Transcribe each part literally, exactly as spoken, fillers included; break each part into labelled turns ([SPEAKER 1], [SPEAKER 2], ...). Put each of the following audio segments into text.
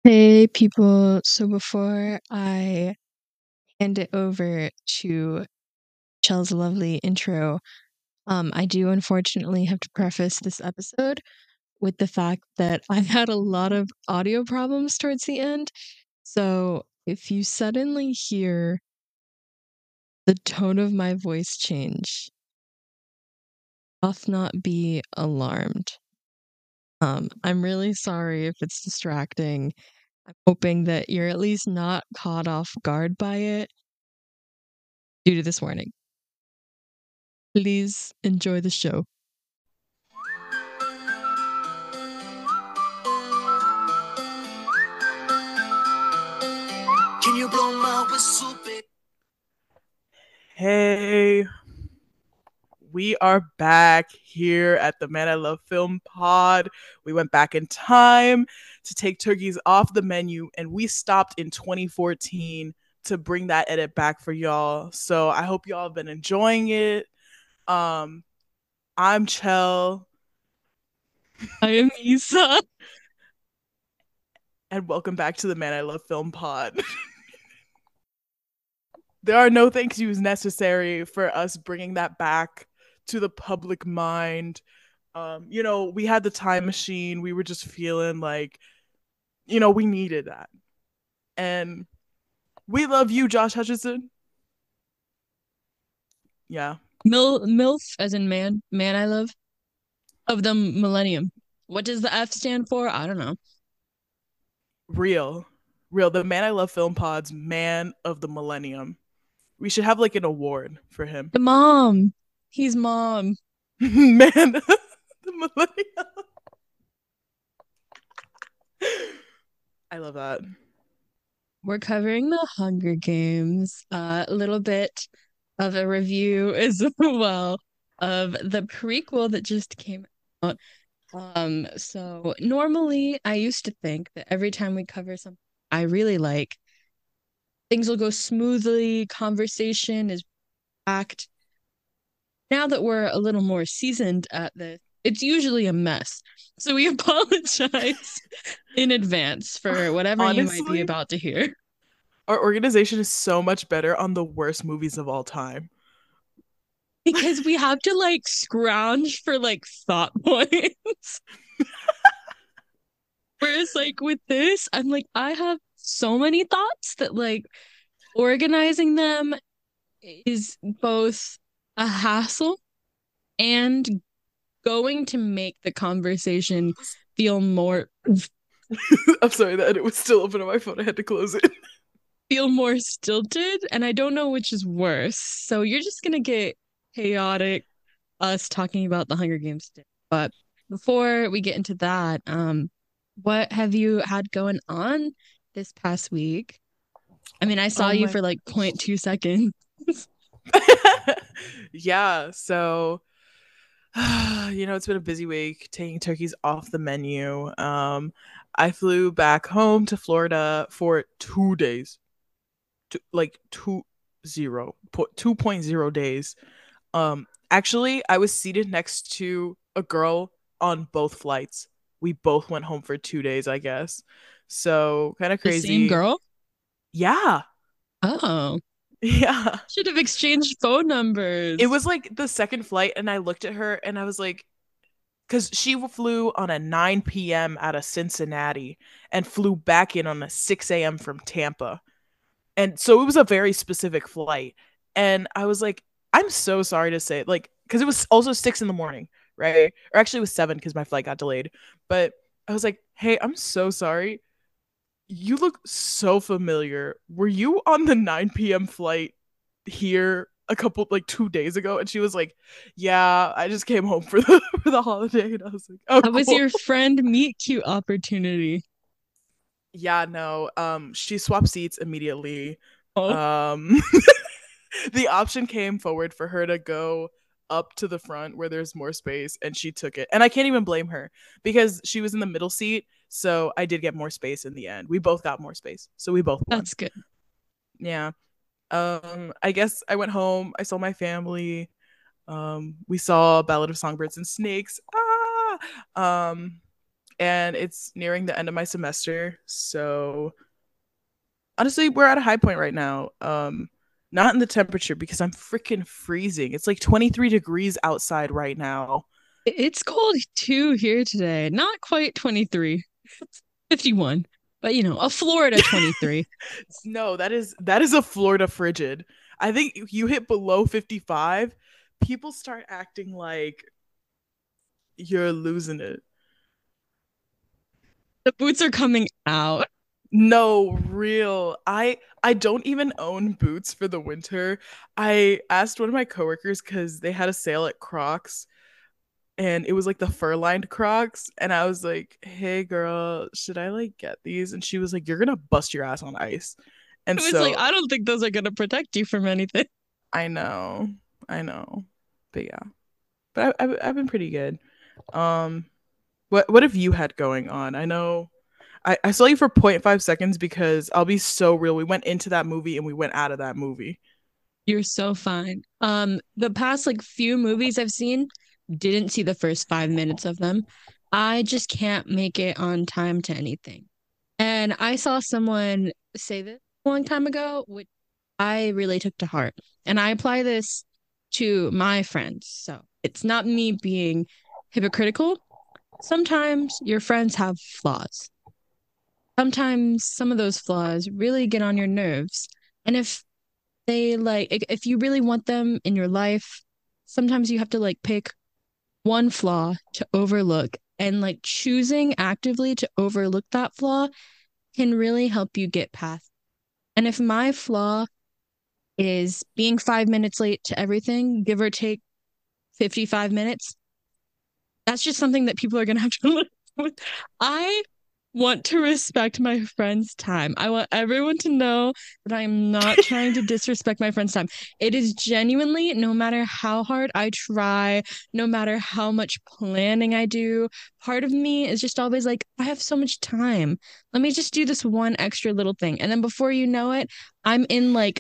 [SPEAKER 1] Hey people, so before I hand it over to Chel's lovely intro, um, I do unfortunately have to preface this episode with the fact that I had a lot of audio problems towards the end. So if you suddenly hear the tone of my voice change, doth not be alarmed. Um, I'm really sorry if it's distracting. I'm hoping that you're at least not caught off guard by it due to this warning. Please enjoy the show.
[SPEAKER 2] Can you blow my whistle, babe?
[SPEAKER 3] Hey, we are back here at the Man I Love Film Pod. We went back in time to take turkeys off the menu, and we stopped in twenty fourteen to bring that edit back for y'all. So I hope y'all have been enjoying it. Um, I'm Chell,
[SPEAKER 1] I am Isa.
[SPEAKER 3] and welcome back to the Man I Love Film Pod. There are no thank yous necessary for us bringing that back to the public mind. Um, you know, we had the time machine. We were just feeling like, you know, we needed that. And we love you, Josh Hutcherson. Yeah.
[SPEAKER 1] Mil MILF as in man, man I love of the millennium. What does the F stand for? I don't know.
[SPEAKER 3] Real. Real. The Man I Love Film Pod's Man of the Millennium. We should have like an award for him.
[SPEAKER 1] The mom. He's mom.
[SPEAKER 3] Man of the Millennium. I love that.
[SPEAKER 1] We're covering the Hunger Games. Uh, a little bit of a review as well of the prequel that just came out. Um, so normally I used to think that every time we cover something I really like, things will go smoothly, conversation is packed. Now that we're a little more seasoned at this, it's usually a mess. So we apologize in advance for whatever you might be
[SPEAKER 3] Honestly,
[SPEAKER 1] about to hear.
[SPEAKER 3] our organization is so much better on the worst movies of all time.
[SPEAKER 1] Because we have to like scrounge for like thought points. Whereas like with this, I'm like, I have so many thoughts that like organizing them is both a hassle and going to make the conversation feel more
[SPEAKER 3] I'm sorry that it was still open on my phone. I had to close it.
[SPEAKER 1] feel more stilted, and I don't know which is worse. So you're just gonna get chaotic us talking about the Hunger Games today. But before we get into that, um, what have you had going on this past week? I mean, I saw
[SPEAKER 3] Oh
[SPEAKER 1] you
[SPEAKER 3] my.
[SPEAKER 1] for like zero point 0.2 seconds.
[SPEAKER 3] Yeah, so you know, it's been a busy week taking turkeys off the menu. Um, I flew back home to Florida for two days, two, like two zero, two point zero days. Um, actually, I was seated next to a girl on both flights. We both went home for two days, I guess. So kind of
[SPEAKER 1] The same
[SPEAKER 3] crazy.
[SPEAKER 1] girl?
[SPEAKER 3] Yeah,
[SPEAKER 1] Oh,
[SPEAKER 3] yeah.
[SPEAKER 1] should have exchanged phone
[SPEAKER 3] It
[SPEAKER 1] numbers.
[SPEAKER 3] was like the second flight, and I looked at her and I was like, because she flew on a nine p.m. out of Cincinnati and flew back in on a six a.m. from Tampa. And so it was a very specific flight. And I was like, I'm so sorry to say, like, because it was also six in the morning, right? Or actually, it was seven because my flight got delayed. But I was like, hey, I'm so sorry. You look so familiar. Were you on the nine p.m. flight here a couple like two days ago? And she was like, yeah, I just came home for the for the holiday. And I was like, oh,
[SPEAKER 1] How was
[SPEAKER 3] cool.
[SPEAKER 1] your friend meet cute opportunity?
[SPEAKER 3] Yeah, no. Um, she swapped seats immediately.
[SPEAKER 1] Oh,
[SPEAKER 3] Um, the option came forward for her to go up to the front where there's more space, and she took it. And I can't even blame her because she was in the middle seat, so I did get more space in the end. We both got more space, so we both won.
[SPEAKER 1] that's good.
[SPEAKER 3] Yeah. Um, I guess I went home. I saw my family. Um, we saw Ballad of Songbirds and Snakes. Ah, um, and it's nearing the end of my semester. So honestly, we're at a high point right now. Um, not in the temperature because I'm freaking freezing. It's like twenty-three degrees outside right now.
[SPEAKER 1] It's cold too here today. Not quite twenty-three. It's fifty-one. But you know, a Florida twenty-three.
[SPEAKER 3] No, that is that is a Florida frigid. I think if you hit below fifty-five, people start acting like you're losing it.
[SPEAKER 1] The boots are coming out.
[SPEAKER 3] No, real. I I don't even own boots for the winter. I asked one of my coworkers cuz they had a sale at Crocs and it was like the fur-lined Crocs and I was like, "Hey girl, should I like get these?" And she was like, "You're going to bust your ass on ice." And
[SPEAKER 1] It was like,
[SPEAKER 3] so
[SPEAKER 1] I don't think those are gonna protect you from anything.
[SPEAKER 3] I know. I know. But yeah. But I, I've I've been pretty good. Um what what have you had going on? I know I, I saw you for zero point zero point five seconds because I'll be so real. We went into that movie and we went out of that movie.
[SPEAKER 1] You're so fine. Um, the past like few movies I've seen, didn't see the first five minutes of them. I just can't make it on time to anything. And I saw someone say this a long time ago, which I really took to heart. And I apply this to my friends. So it's not me being hypocritical. Sometimes your friends have flaws. Sometimes some of those flaws really get on your nerves. And if they like if you really want them in your life, sometimes you have to like pick one flaw to overlook, and like choosing actively to overlook that flaw can really help you get past. And if my flaw is being five minutes late to everything, give or take fifty-five minutes, that's just something that people are going to have to live with. I want to respect my friend's time. I want everyone to know that I'm not trying to disrespect my friend's time. It is genuinely, no matter how hard I try, no matter how much planning I do, part of me is just always like, I have so much time. Let me just do this one extra little thing. And then before you know it, I'm in like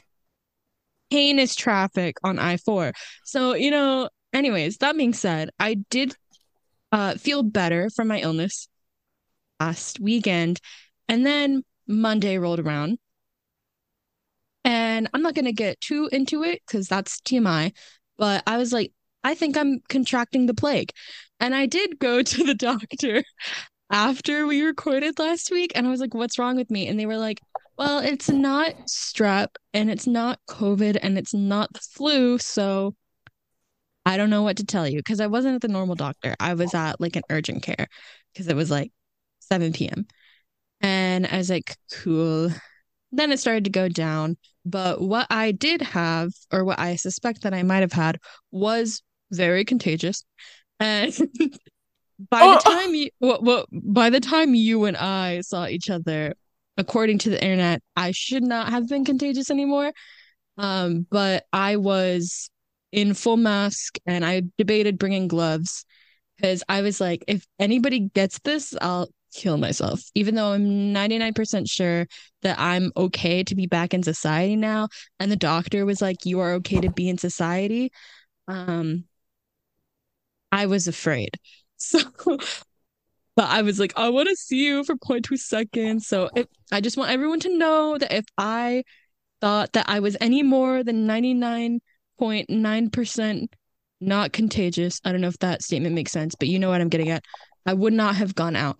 [SPEAKER 1] heinous traffic on I four. So, you know, anyways, that being said, I did uh, feel better from my illness last weekend. And then Monday rolled around. And I'm not going to get too into it because that's T M I. But I was like, I think I'm contracting the plague. And I did go to the doctor after we recorded last week. And I was like, what's wrong with me? And they were like, well, it's not strep and it's not COVID and it's not the flu. So I don't know what to tell you because I wasn't at the normal doctor. I was at like an urgent care because it was like seven p.m. And I was like, cool. Then it started to go down. But what I did have, or what I suspect that I might have had, was very contagious. And by the
[SPEAKER 3] Oh,
[SPEAKER 1] time you, well, well, by the time you and I saw each other, according to the internet, I should not have been contagious anymore. Um, but I was in full mask, and I debated bringing gloves because I was like, if anybody gets this, I'll kill myself. Even though I'm ninety-nine percent sure that I'm okay to be back in society now. And the doctor was like, you are okay to be in society. Um, I was afraid. So, but I was like, I want to see you for zero point two seconds. So if, I just want everyone to know that if I thought that I was any more than ninety-nine point nine percent not contagious, I don't know if that statement makes sense, but you know what I'm getting at. I would not have gone out.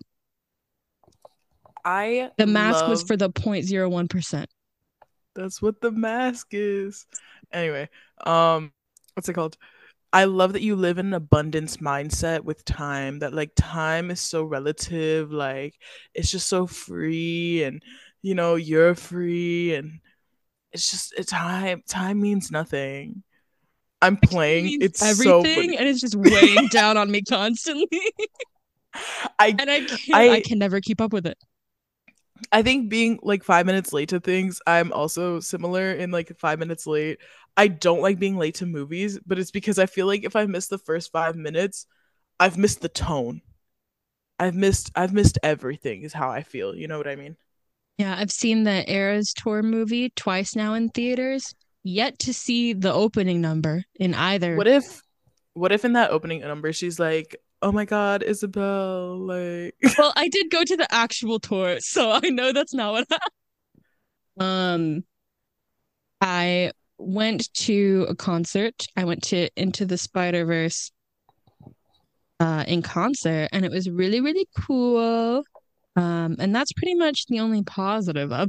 [SPEAKER 3] I
[SPEAKER 1] The mask was
[SPEAKER 3] love
[SPEAKER 1] for the zero point zero one percent.
[SPEAKER 3] that's what the mask is. Anyway, um, what's it called? I love that you live in an abundance mindset with time, that like time is so relative, like it's just so free and you know, you're free and it's just it, time time means nothing. I'm
[SPEAKER 1] It
[SPEAKER 3] playing.
[SPEAKER 1] means
[SPEAKER 3] It's so
[SPEAKER 1] everything
[SPEAKER 3] funny.
[SPEAKER 1] and it's just weighing down on me constantly.
[SPEAKER 3] I
[SPEAKER 1] And I can't I
[SPEAKER 3] I
[SPEAKER 1] can never keep up with it.
[SPEAKER 3] I think being like five minutes late to things, I'm also similar in like five minutes late. I don't like being late to movies, but it's because I feel like if I miss the first five minutes, I've missed the tone. I've missed I've missed everything is how I feel. You know what I mean?
[SPEAKER 1] Yeah, I've seen the Eras Tour movie twice now in theaters. Yet to see the opening number in either.
[SPEAKER 3] What if what if in that opening number she's like, oh my God, Isabel, like
[SPEAKER 1] Well, I did go to the actual tour, so I know that's not what happened. Um, I went to a concert. I went to Into the Spider-Verse uh in concert, and it was really, really cool. Um, and that's pretty much the only positive up.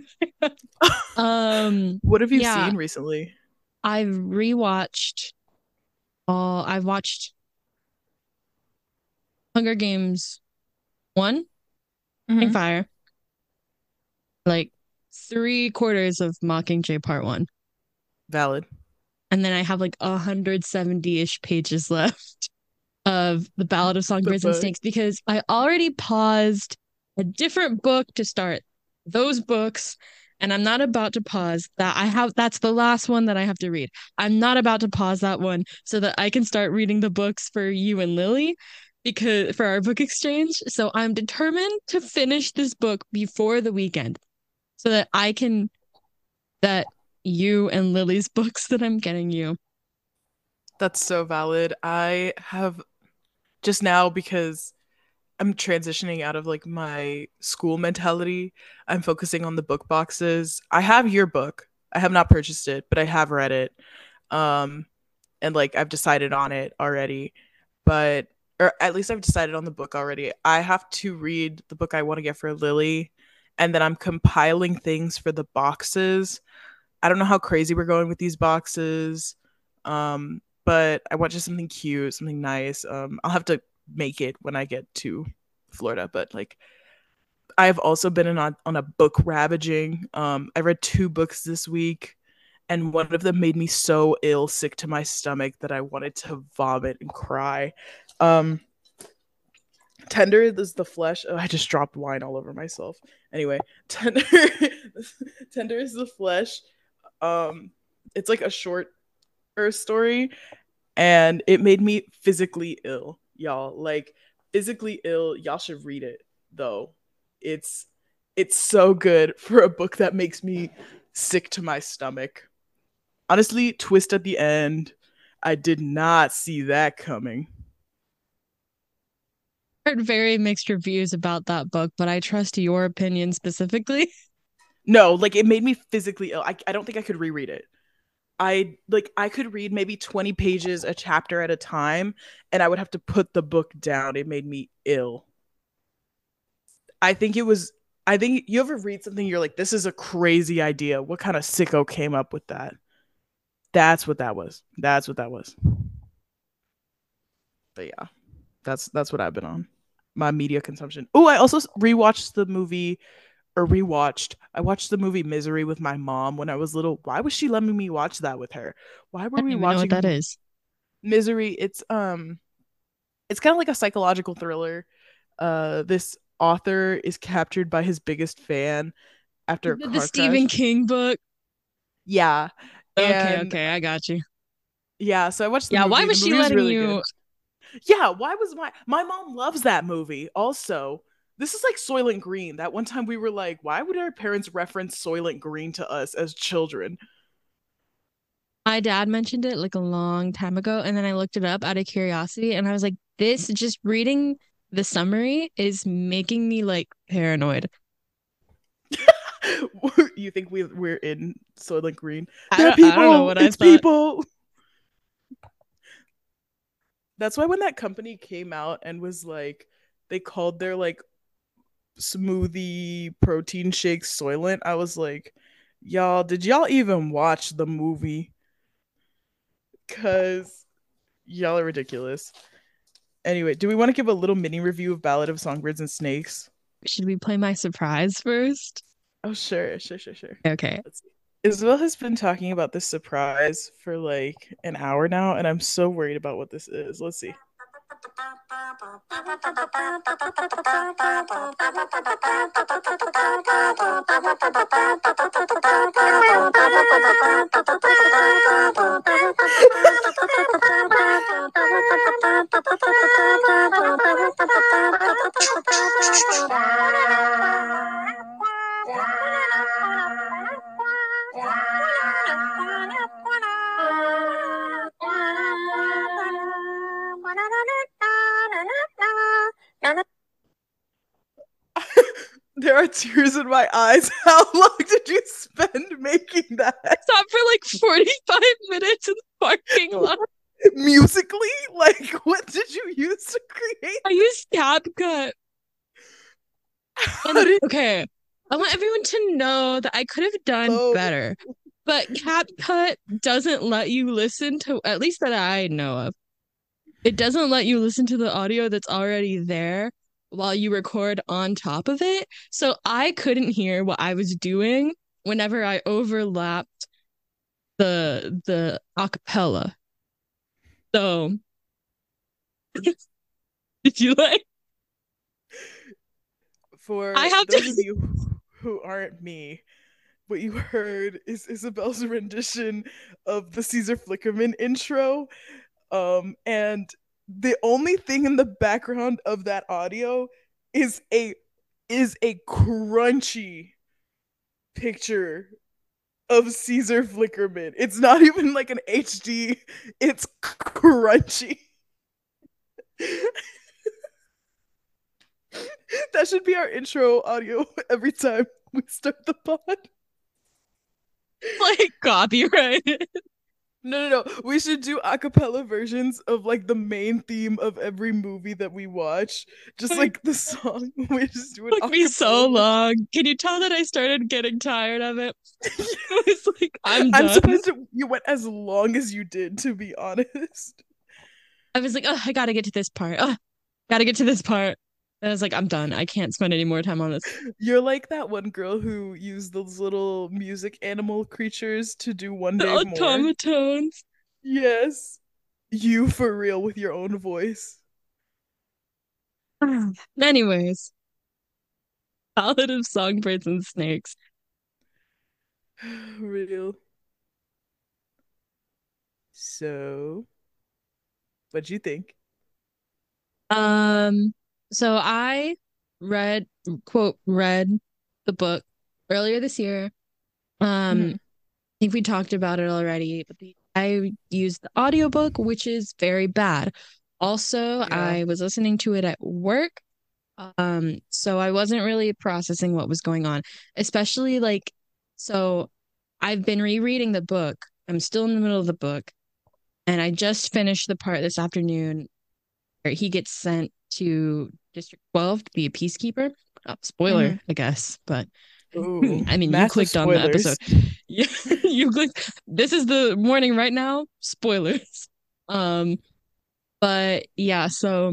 [SPEAKER 1] Um,
[SPEAKER 3] what have you
[SPEAKER 1] yeah,
[SPEAKER 3] seen recently?
[SPEAKER 1] I've rewatched all I've watched Hunger Games one, Ring
[SPEAKER 3] Hmm.
[SPEAKER 1] Fire, like three quarters of Mockingjay Part One.
[SPEAKER 3] Valid.
[SPEAKER 1] And then I have like one hundred seventy-ish pages left of The Ballad of
[SPEAKER 3] The
[SPEAKER 1] Songbirds and
[SPEAKER 3] book.
[SPEAKER 1] Snakes because I already paused a different book to start those books. And I'm not about to pause that. I have that's the last one that I have to read. I'm not about to pause that one so that I can start reading the books for you and Lily because for our book exchange. So I'm determined to finish this book before the weekend so that I can that you and Lily's books that I'm getting you.
[SPEAKER 3] That's so valid. I have just now because I'm transitioning out of like my school mentality. I'm focusing on the book boxes. I have your book. I have not purchased it, but I have read it. Um, and like I've decided on it already. But or at least I've decided on the book already. I have to read the book I want to get for Lily, and then I'm compiling things for the boxes. I don't know how crazy we're going with these boxes. Um, but I want just something cute, something nice. Um, I'll have to make it when I get to Florida, but like I've also been in on, on a book ravaging. Um, I read two books this week, and one of them made me so ill, sick to my stomach that I wanted to vomit and cry. Um, Tender is the flesh. Oh, I just dropped wine all over myself. Anyway, tender, tender is the flesh. Um, it's like a short Earth story, and it made me physically ill, y'all. Like physically ill. Y'all should read it though. It's it's so good for a book that makes me sick to my stomach. Honestly, twist at the end. I did not see that coming.
[SPEAKER 1] Heard very mixed reviews about that book, but I trust your opinion specifically.
[SPEAKER 3] No, like it made me physically ill. I, I don't think I could reread it. I like I could read maybe twenty pages a chapter at a time and I would have to put the book down. It made me ill. I think it was I think you ever read something you're like this is a crazy idea. What kind of sicko came up with that? That's what that was. That's what that was. But yeah, that's that's what I've been on. My media consumption. Oh, I also rewatched the movie or rewatched. I watched the movie Misery with my mom when I was little. Why was she letting me watch that with her? Why
[SPEAKER 1] I
[SPEAKER 3] were
[SPEAKER 1] don't
[SPEAKER 3] we
[SPEAKER 1] even know what that
[SPEAKER 3] watching
[SPEAKER 1] is.
[SPEAKER 3] Misery? It's um it's kind of like a psychological thriller. Uh this author is captured by his biggest fan after
[SPEAKER 1] Is
[SPEAKER 3] a
[SPEAKER 1] it the
[SPEAKER 3] car
[SPEAKER 1] Stephen
[SPEAKER 3] crash.
[SPEAKER 1] King book?
[SPEAKER 3] Yeah.
[SPEAKER 1] Okay,
[SPEAKER 3] And
[SPEAKER 1] okay, I got you.
[SPEAKER 3] yeah, so I watched the
[SPEAKER 1] Yeah, why
[SPEAKER 3] movie. The
[SPEAKER 1] was she
[SPEAKER 3] movie was
[SPEAKER 1] letting
[SPEAKER 3] really good.
[SPEAKER 1] you?
[SPEAKER 3] Yeah, why was my my mom loves that movie also. This is like Soylent Green. That one time we were like, why would our parents reference Soylent Green to us as children?
[SPEAKER 1] My dad mentioned it like a long time ago, and then I looked it up out of curiosity, and I was like, this just reading the summary is making me like paranoid.
[SPEAKER 3] You think we we're in Soylent Green?
[SPEAKER 1] I
[SPEAKER 3] They're
[SPEAKER 1] don't, I don't know
[SPEAKER 3] people.
[SPEAKER 1] what I
[SPEAKER 3] It's
[SPEAKER 1] thought.
[SPEAKER 3] people. That's why when that company came out and was like, they called their like smoothie protein shake Soylent. I was like, y'all, did y'all even watch the movie? Cause y'all are ridiculous. Anyway, do we want to give a little mini review of Ballad of Songbirds and Snakes?
[SPEAKER 1] Should we play my surprise first?
[SPEAKER 3] Oh, sure, sure, sure, sure.
[SPEAKER 1] Okay.
[SPEAKER 3] Let's see. Isabel has been talking about this surprise for like an hour now, and I'm so worried about what this is. Let's see. There are tears in my eyes. How long did you spend making that?
[SPEAKER 1] I stopped for like forty-five minutes in the parking lot.
[SPEAKER 3] Musically? Like, what did you use to create?
[SPEAKER 1] I used CapCut.
[SPEAKER 3] How
[SPEAKER 1] And,
[SPEAKER 3] did
[SPEAKER 1] okay, I want everyone to know that I could have done
[SPEAKER 3] Oh.
[SPEAKER 1] better, but CapCut doesn't let you listen to, at least that I know of, it doesn't let you listen to the audio that's already there while you record on top of it. So I couldn't hear what I was doing whenever I overlapped the the acapella. So did you like?
[SPEAKER 3] For
[SPEAKER 1] I have
[SPEAKER 3] those
[SPEAKER 1] to-
[SPEAKER 3] of you who aren't me, what you heard is Isabel's rendition of the Caesar Flickerman intro. Um, and the only thing in the background of that audio is a is a crunchy picture of Caesar Flickerman. It's not even like an H D, it's crunchy. That should be our intro audio every time we start the pod.
[SPEAKER 1] like copyright.
[SPEAKER 3] No, no, no. We should do a cappella versions of like the main theme of every movie that we watch. Just like the song. We just do it.
[SPEAKER 1] Took me so long. Can you tell that I started getting tired of it? It was like, I'm done.
[SPEAKER 3] I'm surprised you went as long as you did, to be honest.
[SPEAKER 1] I was like, oh, I gotta get to this part. Oh, gotta get to this part. And I was like, I'm done. I can't spend any more time on this.
[SPEAKER 3] You're like that one girl who used those little music animal creatures to do one
[SPEAKER 1] The
[SPEAKER 3] day more.
[SPEAKER 1] automatones.
[SPEAKER 3] Yes. You for real with your own voice.
[SPEAKER 1] Anyways, Ballad of Songbirds and Snakes.
[SPEAKER 3] Real. So, what'd you think?
[SPEAKER 1] Um, so I read, quote, read the book earlier this year. Um,
[SPEAKER 3] Mhm.
[SPEAKER 1] I think we talked about it already, but the, I used the audiobook, which is very bad. Also,
[SPEAKER 3] Yeah.
[SPEAKER 1] I was listening to it at work. Um, so I wasn't really processing what was going on, especially like, so I've been rereading the book. I'm still in the middle of the book, and I just finished the part this afternoon where he gets sent to District twelve to be a peacekeeper. Oh, spoiler,
[SPEAKER 3] Mhm.
[SPEAKER 1] I guess, but
[SPEAKER 3] Ooh,
[SPEAKER 1] I mean, you
[SPEAKER 3] massive
[SPEAKER 1] clicked on the
[SPEAKER 3] spoilers.
[SPEAKER 1] episode. Yeah, you clicked. This is the morning right now. Spoilers. Um, but yeah, so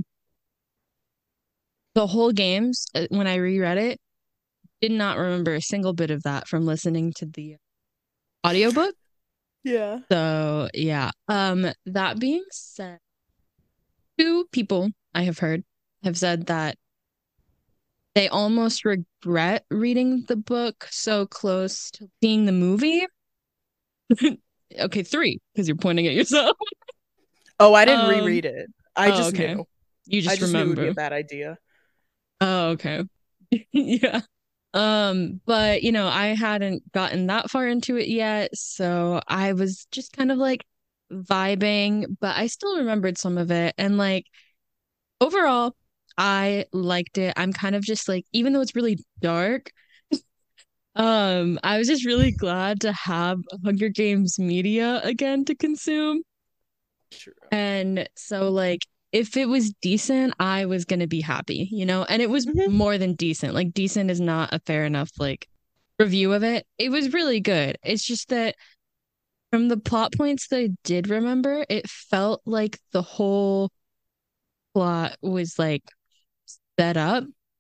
[SPEAKER 1] the whole games, uh, when I reread it, did not remember a single bit of that from listening to the audiobook.
[SPEAKER 3] Yeah.
[SPEAKER 1] So yeah. Um, that being said, two people I have heard have said that they almost regret reading the book so close to seeing the movie. Okay, three, because you're pointing at yourself.
[SPEAKER 3] Oh, I didn't
[SPEAKER 1] Um,
[SPEAKER 3] reread it. I
[SPEAKER 1] oh,
[SPEAKER 3] just
[SPEAKER 1] okay.
[SPEAKER 3] knew.
[SPEAKER 1] You just
[SPEAKER 3] I just knew it would be
[SPEAKER 1] remember.
[SPEAKER 3] a bad idea.
[SPEAKER 1] Oh, okay. Yeah. Um, but you know, I hadn't gotten that far into it yet, so I was just kind of like vibing, but I still remembered some of it. And like overall, I liked it. I'm kind of just like, even though it's really dark, um, I was just really glad to have Hunger Games media again to consume.
[SPEAKER 3] True.
[SPEAKER 1] And so like if it was decent, I was gonna be happy, you know? And it was
[SPEAKER 3] Mhm.
[SPEAKER 1] more than decent. Like decent is not a fair enough like review of it. It was really good. It's just that from the plot points that I did remember, it felt like the whole plot was like set up.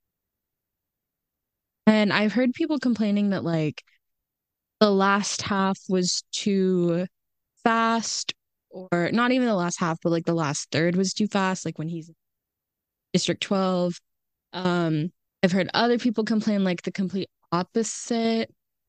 [SPEAKER 1] And I've heard people complaining that like the last half was too fast, or not even the last half, but like the last third was too fast, like when he's in District twelve. Um, I've heard other people complain like the complete opposite.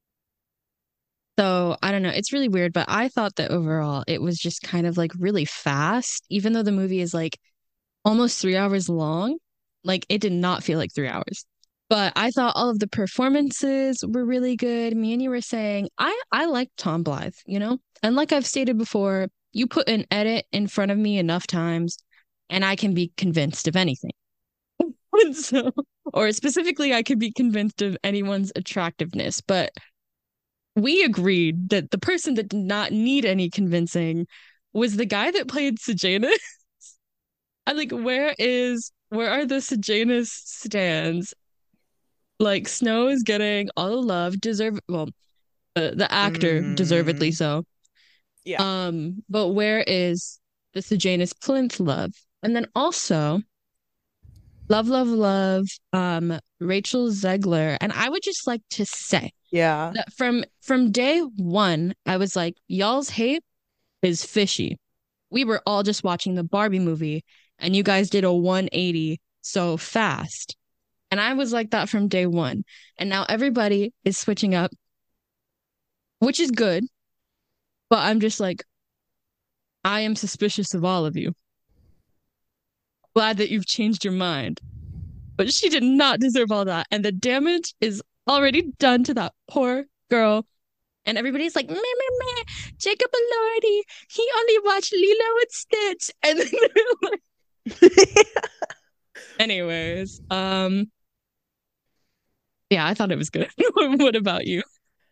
[SPEAKER 1] So I don't know. It's really weird, but I thought that overall it was just kind of like really fast, even though the movie is like almost three hours long. Like it did not feel like three hours. But I thought all of the performances were really good. Me and you were saying I I like Tom Blythe, you know? And like I've stated before, you put an edit in front of me enough times and I can be convinced of anything. And so, or specifically, I could be convinced of anyone's attractiveness, but we agreed that the person that did not need any convincing was the guy that played Sejanus. I'm like, where is where are the Sejanus stands? Like Snow is getting all the love, deserve well, uh, the actor deservedly
[SPEAKER 3] Mm,
[SPEAKER 1] so.
[SPEAKER 3] yeah.
[SPEAKER 1] Um, but where is the Sejanus Plinth love? And then also love, love, love, um, Rachel Zegler. And I would just like to say
[SPEAKER 3] Yeah.
[SPEAKER 1] that from from day one, I was like, y'all's hate is fishy. We were all just watching the Barbie movie, and you guys did a one eighty so fast. And I was like that from day one. And now everybody is switching up, which is good. But I'm just like, I am suspicious of all of you. Glad that you've changed your mind. But she did not deserve all that. And the damage is already done to that poor girl. And everybody's like, meh, meh, meh, Jacob Elordi, he only watched Lilo and Stitch. And then like, anyways, um, yeah, I thought it was good. What about you?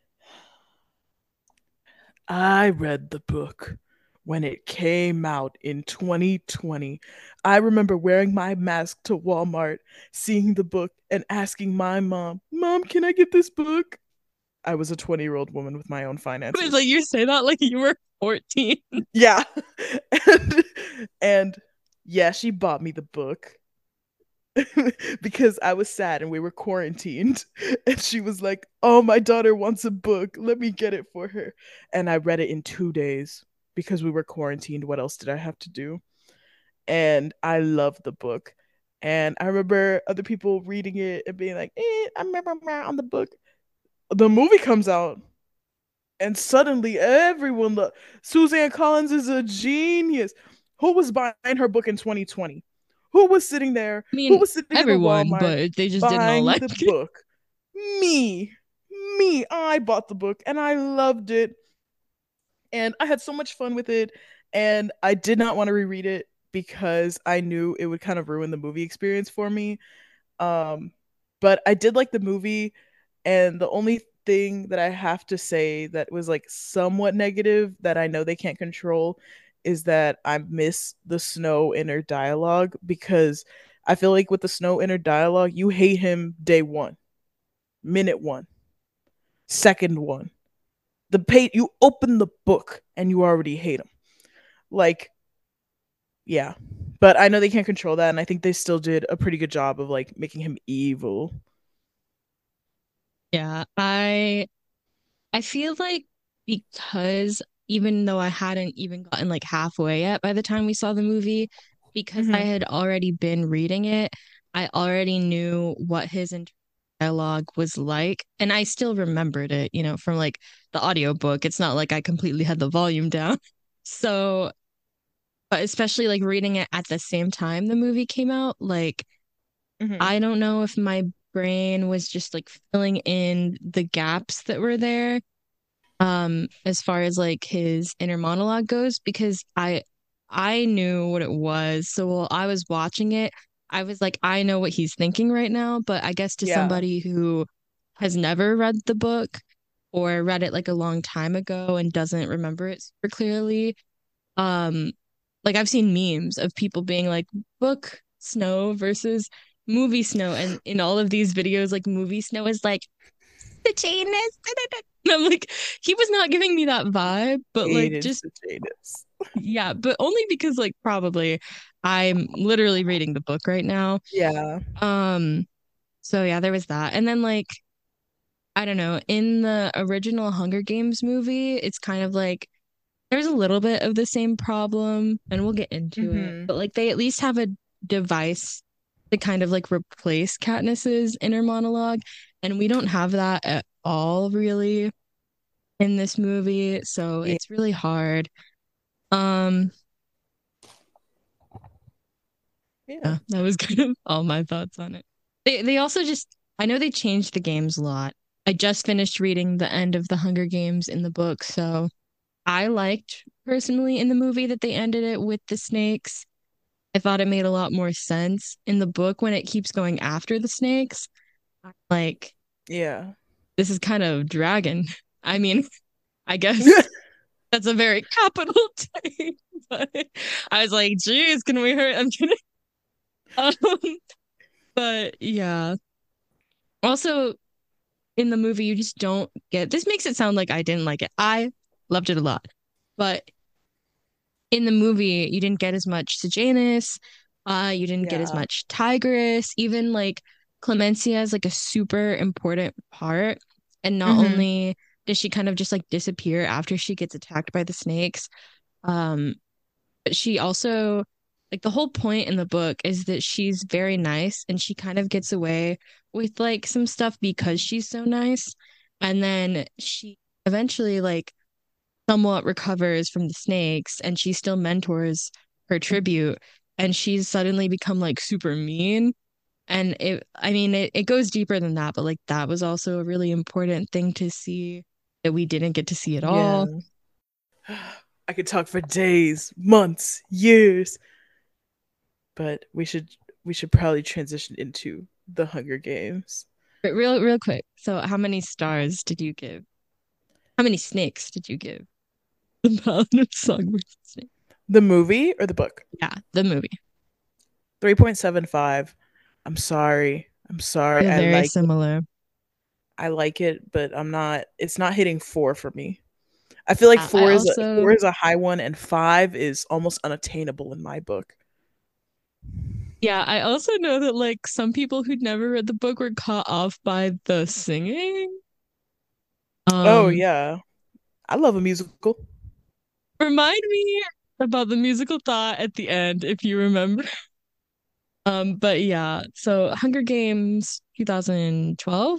[SPEAKER 3] I read the book when it came out in twenty twenty. I remember wearing my mask to Walmart, seeing the book, and asking my mom, Mom, can I get this book? I was a twenty year old woman with my own
[SPEAKER 1] It was
[SPEAKER 3] finances.
[SPEAKER 1] like you say that like you were fourteen.
[SPEAKER 3] Yeah. and, and yeah, she bought me the book. because I was sad and we were quarantined. And she was like, Oh, my daughter wants a book. Let me get it for her. And I read it in two days because we were quarantined. What else did I have to do? And I loved the book. And I remember other people reading it and being like, eh, I remember on the book. The movie comes out, and suddenly everyone look. Suzanne Collins is a genius. Who was buying her book in twenty twenty? Who was sitting there?
[SPEAKER 1] I
[SPEAKER 3] Who
[SPEAKER 1] mean,
[SPEAKER 3] was sitting in the
[SPEAKER 1] everyone,
[SPEAKER 3] Walmart
[SPEAKER 1] but they just didn't all
[SPEAKER 3] buying
[SPEAKER 1] like
[SPEAKER 3] the
[SPEAKER 1] it.
[SPEAKER 3] book? Me. Me. I bought the book and I loved it. And I had so much fun with it. And I did not want to reread it because I knew it would kind of ruin the movie experience for me. Um, but I did like the movie, and the only thing that I have to say that was like somewhat negative that I know they can't control is that I miss the Snow inner dialogue, because I feel like with the Snow inner dialogue, you hate him day one, minute one, second one. The page you open the book and you already hate him. Like, yeah. But I know they can't control that, and I think they still did a pretty good job of like making him evil.
[SPEAKER 1] Yeah, I I feel like because even though I hadn't even gotten like halfway yet by the time we saw the movie, because I
[SPEAKER 3] Mm-hmm.
[SPEAKER 1] had already been reading it, I already knew what his dialogue was like. And I still remembered it, you know, from like the audiobook. It's not like I completely had the volume down. So, but especially like reading it at the same time the movie came out, like
[SPEAKER 3] Mm-hmm.
[SPEAKER 1] I don't know if my brain was just like filling in the gaps that were there um as far as like his inner monologue goes, because I I knew what it was. So while I was watching it, I was like, I know what he's thinking right now, but I guess to
[SPEAKER 3] Yeah.
[SPEAKER 1] somebody who has never read the book or read it like a long time ago and doesn't remember it super clearly, um like I've seen memes of people being like book Snow versus movie Snow, and in all of these videos like movie Snow is like the chain is and I'm like, he was not giving me that vibe, but like
[SPEAKER 3] Hated
[SPEAKER 1] just
[SPEAKER 3] Sejanus.
[SPEAKER 1] yeah, but only because like probably I'm literally reading the book right now.
[SPEAKER 3] Yeah.
[SPEAKER 1] Um, so yeah, there was that. And then like I don't know, in the original Hunger Games movie, it's kind of like there's a little bit of the same problem, and we'll get into it,
[SPEAKER 3] Mm-hmm.
[SPEAKER 1] but like they at least have a device to kind of like replace Katniss's inner monologue, and we don't have that at all really in this movie, so
[SPEAKER 3] Yeah.
[SPEAKER 1] it's really hard. Um,
[SPEAKER 3] Yeah.
[SPEAKER 1] yeah, that was kind of all my thoughts on it. They they also just I know they changed the games a lot. I just finished reading the end of the Hunger Games in the book, so I liked personally in the movie that they ended it with the snakes. I thought it made a lot more sense. In the book, when it keeps going after the snakes, like,
[SPEAKER 3] Yeah.
[SPEAKER 1] this is kind of dragon. I mean, I guess that's a very capital take, but I was like, geez, can we hurt? I'm kidding. Um, but yeah. Also, in the movie, you just don't get this makes it sound like I didn't like it. I loved it a lot. But in the movie, you didn't get as much Sejanus, uh, you didn't get as
[SPEAKER 3] Yeah.
[SPEAKER 1] much Tigris, even like Clemencia is like a super important part. And not
[SPEAKER 3] Hmm.
[SPEAKER 1] only does she kind of just like disappear after she gets attacked by the snakes, um, but she also like the whole point in the book is that she's very nice and she kind of gets away with like some stuff because she's so nice. And then she eventually like somewhat recovers from the snakes and she still mentors her tribute and she's suddenly become like super mean. And it, I mean, it, it goes deeper than that, but like that was also a really important thing to see that we didn't get to see at all.
[SPEAKER 3] Yeah. I could talk for days, months, years, but we should we should probably transition into the Hunger Games.
[SPEAKER 1] But real, real quick. So, how many stars did you give? How many snakes did you give the Ballad of Songbirds and Snakes?
[SPEAKER 3] The movie or the book?
[SPEAKER 1] Yeah, the movie.
[SPEAKER 3] three point seven five. I'm sorry. I'm sorry.
[SPEAKER 1] They're
[SPEAKER 3] I
[SPEAKER 1] very
[SPEAKER 3] like it.
[SPEAKER 1] similar.
[SPEAKER 3] I like it, but I'm not it's not hitting four for me. I feel like
[SPEAKER 1] Uh, I
[SPEAKER 3] four is a
[SPEAKER 1] also,
[SPEAKER 3] four is a high one and five is almost unattainable in my book.
[SPEAKER 1] yeah, I also know that like some people who'd never read the book were caught off by the singing.
[SPEAKER 3] Oh
[SPEAKER 1] Um,
[SPEAKER 3] yeah. I love a musical.
[SPEAKER 1] Remind me about the musical thought at the end if you remember. Um, but yeah, so Hunger Games twenty twelve.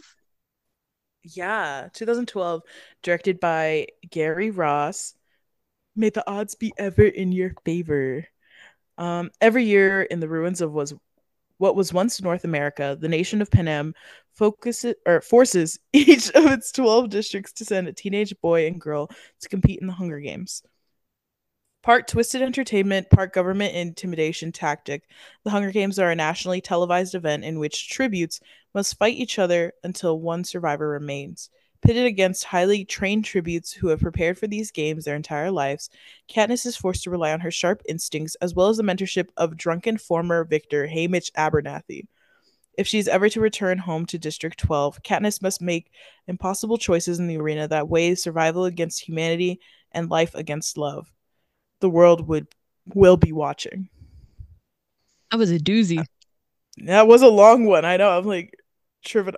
[SPEAKER 3] Yeah, twenty twelve, directed by Gary Ross. May the odds be ever in your favor. Um, every year in the ruins of was what was once North America, the nation of Panem focuses or forces each of its twelve districts to send a teenage boy and girl to compete in the Hunger Games. Part twisted entertainment, part government intimidation tactic, the Hunger Games are a nationally televised event in which tributes must fight each other until one survivor remains. Pitted against highly trained tributes who have prepared for these games their entire lives, Katniss is forced to rely on her sharp instincts as well as the mentorship of drunken former victor Haymitch Abernathy. If she is ever to return home to District twelve, Katniss must make impossible choices in the arena that weigh survival against humanity and life against love. The world would will be watching.
[SPEAKER 1] That was a doozy.
[SPEAKER 3] That was a long one. I know. I'm like tripping.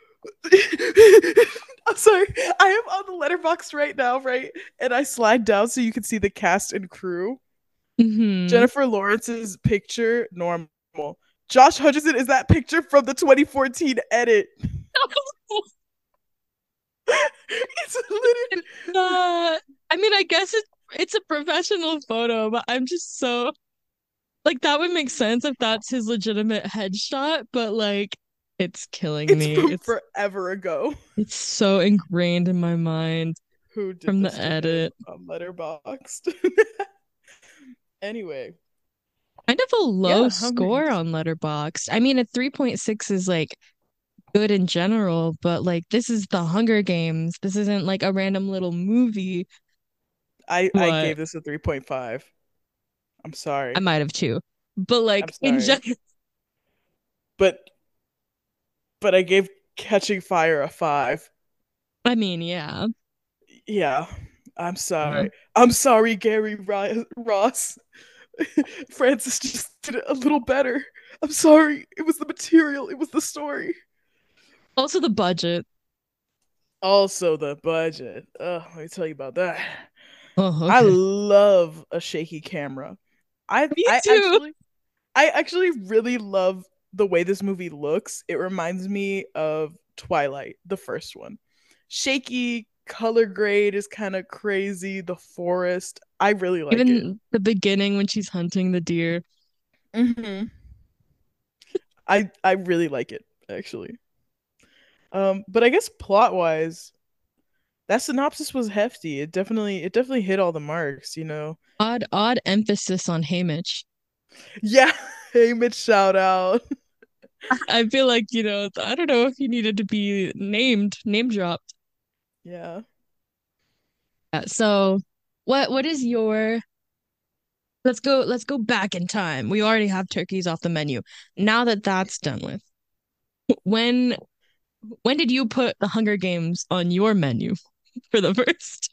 [SPEAKER 3] I'm sorry. I am on the letterbox right now, right? And I slide down so you can see the cast and crew.
[SPEAKER 1] Hmm.
[SPEAKER 3] Jennifer Lawrence's picture, normal. Josh Hutcherson is that picture from the twenty fourteen edit. It's literally.
[SPEAKER 1] Uh, I mean, I guess it's it's a professional photo, but I'm just so like that would make sense if that's his legitimate headshot, but like it's killing
[SPEAKER 3] It's
[SPEAKER 1] me.
[SPEAKER 3] from
[SPEAKER 1] It's
[SPEAKER 3] forever ago.
[SPEAKER 1] it's so ingrained in my mind
[SPEAKER 3] Who did
[SPEAKER 1] from the
[SPEAKER 3] this to him
[SPEAKER 1] edit.
[SPEAKER 3] on Letterboxd? Anyway,
[SPEAKER 1] Kind of a low
[SPEAKER 3] yeah, Hunger
[SPEAKER 1] score
[SPEAKER 3] Games.
[SPEAKER 1] on Letterboxd. I mean, a three point six is like good in general, but like this is the Hunger Games. This isn't like a random little movie.
[SPEAKER 3] I I
[SPEAKER 1] What
[SPEAKER 3] gave this a three point five. I'm
[SPEAKER 1] I
[SPEAKER 3] sorry.
[SPEAKER 1] might have too. But
[SPEAKER 3] I'm
[SPEAKER 1] like in
[SPEAKER 3] sorry.
[SPEAKER 1] general,
[SPEAKER 3] But but I gave Catching Fire a five.
[SPEAKER 1] I mean, yeah.
[SPEAKER 3] Yeah. I'm
[SPEAKER 1] Uh,
[SPEAKER 3] sorry. I'm sorry, Gary Ry- Ross. Francis just did it a little better. I'm sorry. It was the material, it was the story.
[SPEAKER 1] Also the budget.
[SPEAKER 3] Also, the budget. Ugh, let me tell you about that.
[SPEAKER 1] Oh,
[SPEAKER 3] I
[SPEAKER 1] okay.
[SPEAKER 3] love a shaky camera. I
[SPEAKER 1] Me
[SPEAKER 3] I
[SPEAKER 1] too.
[SPEAKER 3] actually I actually really love the way this movie looks. It reminds me of Twilight, the first one. Shaky, color grade is kind of crazy. The forest, I really like it.
[SPEAKER 1] Even the beginning when she's hunting the deer.
[SPEAKER 3] Hmm. I I really like it actually. Um, but I guess plot wise, that synopsis was hefty. It definitely it definitely hit all the marks. You know.
[SPEAKER 1] Odd, odd emphasis on Haymitch.
[SPEAKER 3] Yeah. Hey, Mitch, shout out.
[SPEAKER 1] I feel like, you know, I don't know if he needed to be named, name dropped.
[SPEAKER 3] Yeah.
[SPEAKER 1] Yeah, so what what is your let's go let's go back in time. We already have turkeys off the menu. Now that that's done with, when when did you put the Hunger Games on your menu for the first?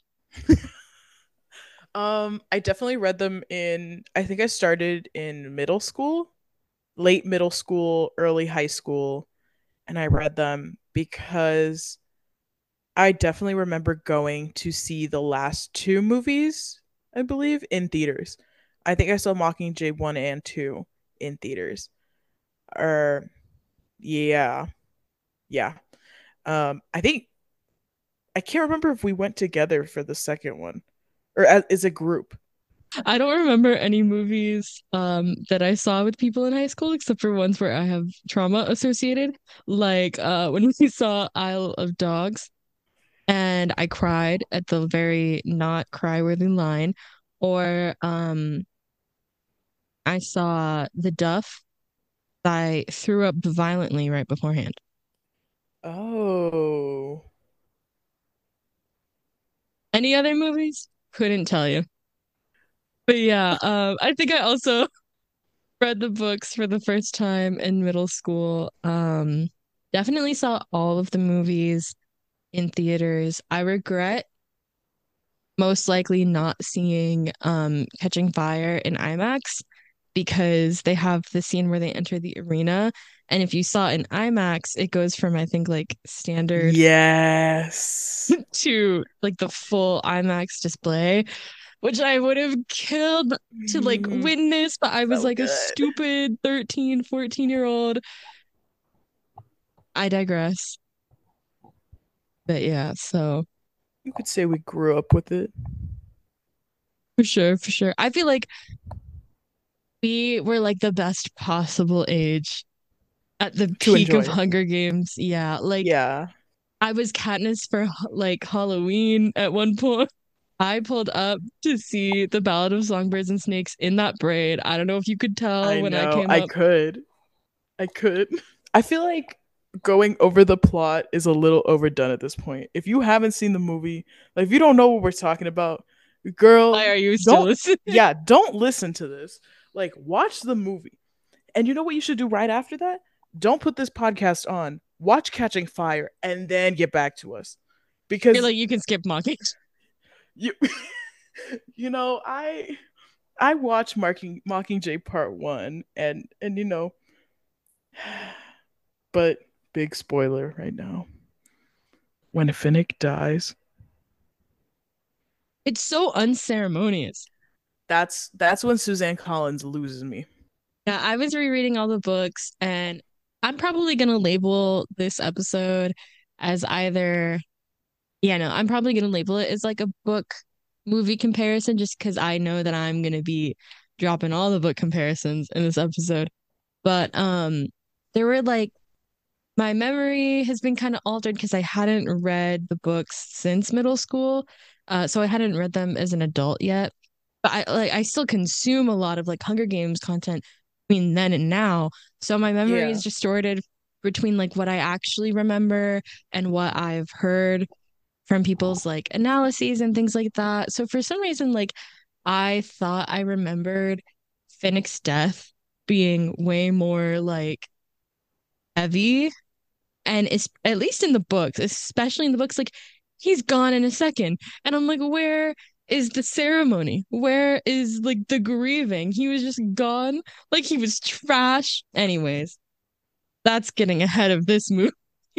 [SPEAKER 3] Um, I definitely read them in, I think I started in middle school, late middle school, early high school, and I read them because I definitely remember going to see the last two movies, I believe, in theaters. I think I saw Mockingjay one and two in theaters. Or yeah, yeah. Um, I think I can't remember if we went together for the second one or as, as a group.
[SPEAKER 1] I don't remember any movies um that I saw with people in high school except for ones where I have trauma associated. Like uh when we saw Isle of Dogs and I cried at the very not cry-worthy line. Or um I saw The Duff. I threw up violently right beforehand.
[SPEAKER 3] Oh.
[SPEAKER 1] Any other movies? Couldn't tell you. But yeah, um, I think I also read the books for the first time in middle school. Um, definitely saw all of the movies in theaters. I regret most likely not seeing um Catching Fire in IMAX because they have the scene where they enter the arena. And if you saw it in IMAX, it goes from I think like standard
[SPEAKER 3] Yes.
[SPEAKER 1] to like the full IMAX display, which I would have killed to like
[SPEAKER 3] Mm,
[SPEAKER 1] witness, but I was
[SPEAKER 3] so
[SPEAKER 1] like a
[SPEAKER 3] good.
[SPEAKER 1] stupid thirteen, fourteen year old. I digress. But yeah, so
[SPEAKER 3] You could say we grew up with it.
[SPEAKER 1] for sure, for sure. I feel like we were like the best possible age at the
[SPEAKER 3] To
[SPEAKER 1] peak
[SPEAKER 3] enjoy
[SPEAKER 1] of
[SPEAKER 3] it.
[SPEAKER 1] Hunger Games. Yeah, like
[SPEAKER 3] Yeah,
[SPEAKER 1] I was Katniss for like Halloween at one point. I pulled up to see the Ballad of Songbirds and Snakes in that braid. I don't know if you could tell
[SPEAKER 3] I
[SPEAKER 1] when I
[SPEAKER 3] know.
[SPEAKER 1] came
[SPEAKER 3] I
[SPEAKER 1] up.
[SPEAKER 3] could. I could. I feel like going over the plot is a little overdone at this point. If you haven't seen the movie, like if you don't know what we're talking about,
[SPEAKER 1] Why
[SPEAKER 3] girl,
[SPEAKER 1] are you still
[SPEAKER 3] don't
[SPEAKER 1] listening?
[SPEAKER 3] yeah, don't listen to this. Like watch the movie. And you know what you should do right after that? Don't put this podcast on. Watch Catching Fire and then get back to us.
[SPEAKER 1] You're
[SPEAKER 3] Because
[SPEAKER 1] like, you can skip mocking.
[SPEAKER 3] you you know, I I watched Mocking Mockingjay Part One, and and you know, but big spoiler right now. When Finnick dies,
[SPEAKER 1] It's so unceremonious.
[SPEAKER 3] that's that's when Suzanne Collins loses me.
[SPEAKER 1] Yeah, I was rereading all the books, and I'm probably gonna label this episode as either, yeah, no, I'm probably gonna label it as like a book movie comparison just because I know that I'm gonna be dropping all the book comparisons in this episode. But um, there were like my memory has been kind of altered because I hadn't read the books since middle school. Uh, so I hadn't read them as an adult yet. But I like I still consume a lot of like Hunger Games content between then and now. So my memory
[SPEAKER 3] Yeah,
[SPEAKER 1] is distorted between like what I actually remember and what I've heard from people's like analyses and things like that. So for some reason, like I thought I remembered Finnick's death being way more like heavy, and it's at least in the books, especially in the books, like he's gone in a second, and I'm like, where is the ceremony? Where is like the grieving? He was just gone, like he was trash. Anyways, that's getting ahead of this movie.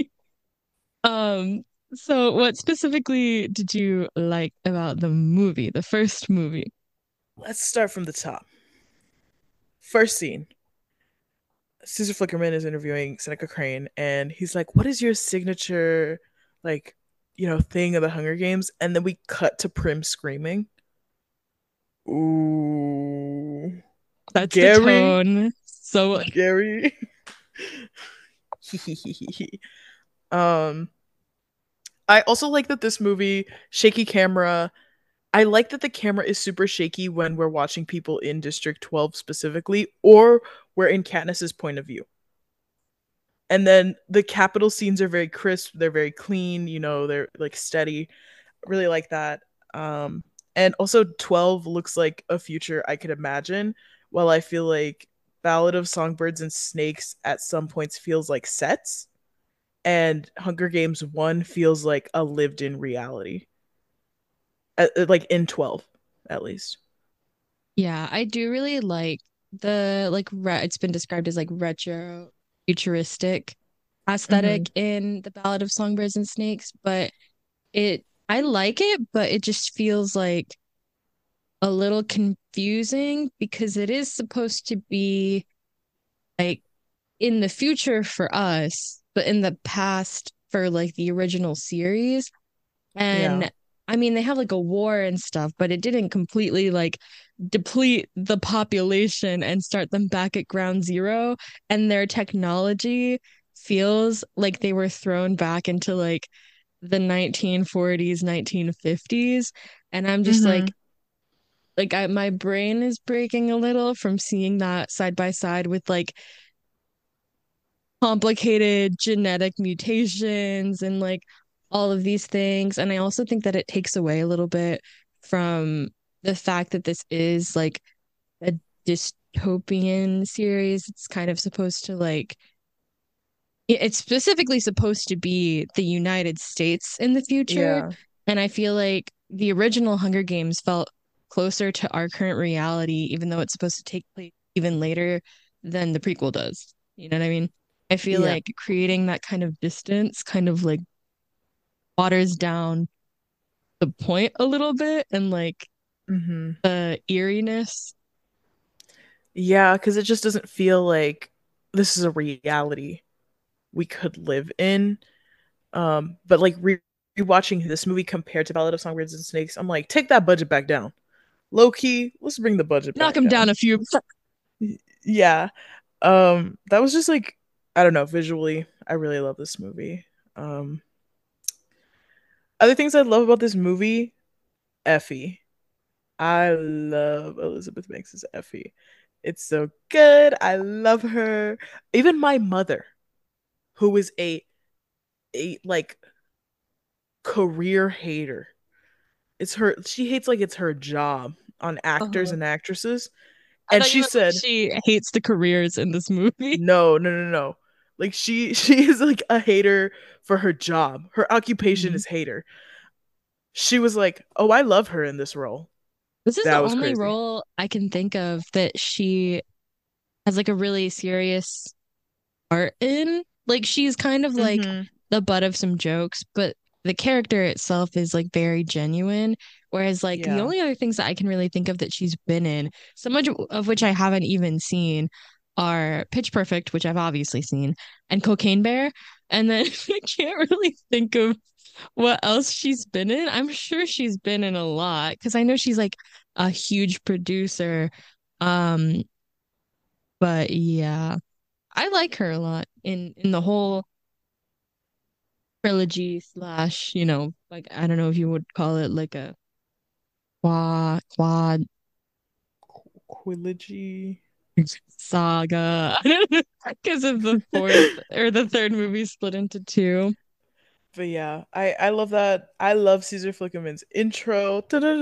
[SPEAKER 1] um, so what specifically did you like about the movie, the first movie?
[SPEAKER 3] let's start from the top. First scene. Caesar Flickerman is interviewing Seneca Crane, and he's like, "What is your signature, like, you know, thing of the Hunger Games?" And then we cut to Prim screaming. Ooh,
[SPEAKER 1] That's the
[SPEAKER 3] Gary,
[SPEAKER 1] tone. So
[SPEAKER 3] Gary. um, I also like that this movie, shaky camera, I like that the camera is super shaky when we're watching people in District twelve specifically, or we're in Katniss's point of view. And then the capital scenes are very crisp, they're very clean, you know, they're like steady. Really like that. Um and also twelve looks like a future I could imagine, while I feel like Ballad of Songbirds and Snakes at some points feels like sets, and Hunger Games one feels like a lived in reality. Uh, uh, like in twelve at least.
[SPEAKER 1] Yeah, I do really like the like re it's been described as like retro futuristic
[SPEAKER 3] Mhm.
[SPEAKER 1] aesthetic in The Ballad of Songbirds and Snakes, but it I like it, but it just feels like a little confusing because it is supposed to be like in the future for us, but in the past for like the original series.
[SPEAKER 3] Yeah.
[SPEAKER 1] And I mean, they have like a war and stuff, but it didn't completely like deplete the population and start them back at ground zero. And their technology feels like they were thrown back into like the nineteen forties, nineteen fifties. And I'm just like,
[SPEAKER 3] Mhm.
[SPEAKER 1] like I, my brain is breaking a little from seeing that side by side with like complicated genetic mutations and like all of these things. And I also think that it takes away a little bit from the fact that this is like a dystopian series. It's kind of supposed to like, it's specifically supposed to be the United States in the future.
[SPEAKER 3] Yeah.
[SPEAKER 1] And I feel like the original Hunger Games felt closer to our current reality, even though it's supposed to take place even later than the prequel does. You know what I mean? I feel
[SPEAKER 3] Yeah.
[SPEAKER 1] like creating that kind of distance kind of like waters down the point a little bit and like
[SPEAKER 3] Mhm.
[SPEAKER 1] the eeriness.
[SPEAKER 3] Yeah, cuz it just doesn't feel like this is a reality we could live in. Um but like re- rewatching this movie compared to Ballad of Songbirds and Snakes, I'm like, take that budget back down. Low key, let's bring the budget
[SPEAKER 1] Knock
[SPEAKER 3] back
[SPEAKER 1] them down
[SPEAKER 3] down.
[SPEAKER 1] a few.
[SPEAKER 3] Y- Yeah. Um that was just like, I don't know, visually, I really love this movie. Um other things I love about this movie, Effie. I love Elizabeth Banks' Effie. It's so good. I love her. Even my mother, who is a a like career hater. It's her she hates like it's her job on actors
[SPEAKER 1] Uh-huh.
[SPEAKER 3] and actresses.
[SPEAKER 1] I
[SPEAKER 3] And
[SPEAKER 1] thought you
[SPEAKER 3] she
[SPEAKER 1] meant like
[SPEAKER 3] said,
[SPEAKER 1] she hates the careers in this movie.
[SPEAKER 3] "No, no, no, no." Like she she is like a hater for her job. Her occupation
[SPEAKER 1] Mhm.
[SPEAKER 3] is hater. She was like, "Oh, I love her in this role."
[SPEAKER 1] This is
[SPEAKER 3] That
[SPEAKER 1] the
[SPEAKER 3] was
[SPEAKER 1] only
[SPEAKER 3] crazy.
[SPEAKER 1] role I can think of that she has like a really serious part in. Like she's kind of like
[SPEAKER 3] Mhm.
[SPEAKER 1] the butt of some jokes, but the character itself is like very genuine. Whereas like the
[SPEAKER 3] Yeah.
[SPEAKER 1] only other things that I can really think of that she's been in, so much of which I haven't even seen, are Pitch Perfect, which I've obviously seen, and Cocaine Bear. And then I can't really think of what else she's been in. I'm sure she's been in a lot because I know she's like a huge producer. Um, but yeah. I like her a lot in in the whole trilogy slash, you know, like I don't know if you would call it like a quad quad
[SPEAKER 3] Quilogy.
[SPEAKER 1] saga. I don't know because of the fourth or the third movie split into two.
[SPEAKER 3] But yeah, I I love that. I love Caesar Flickerman's intro.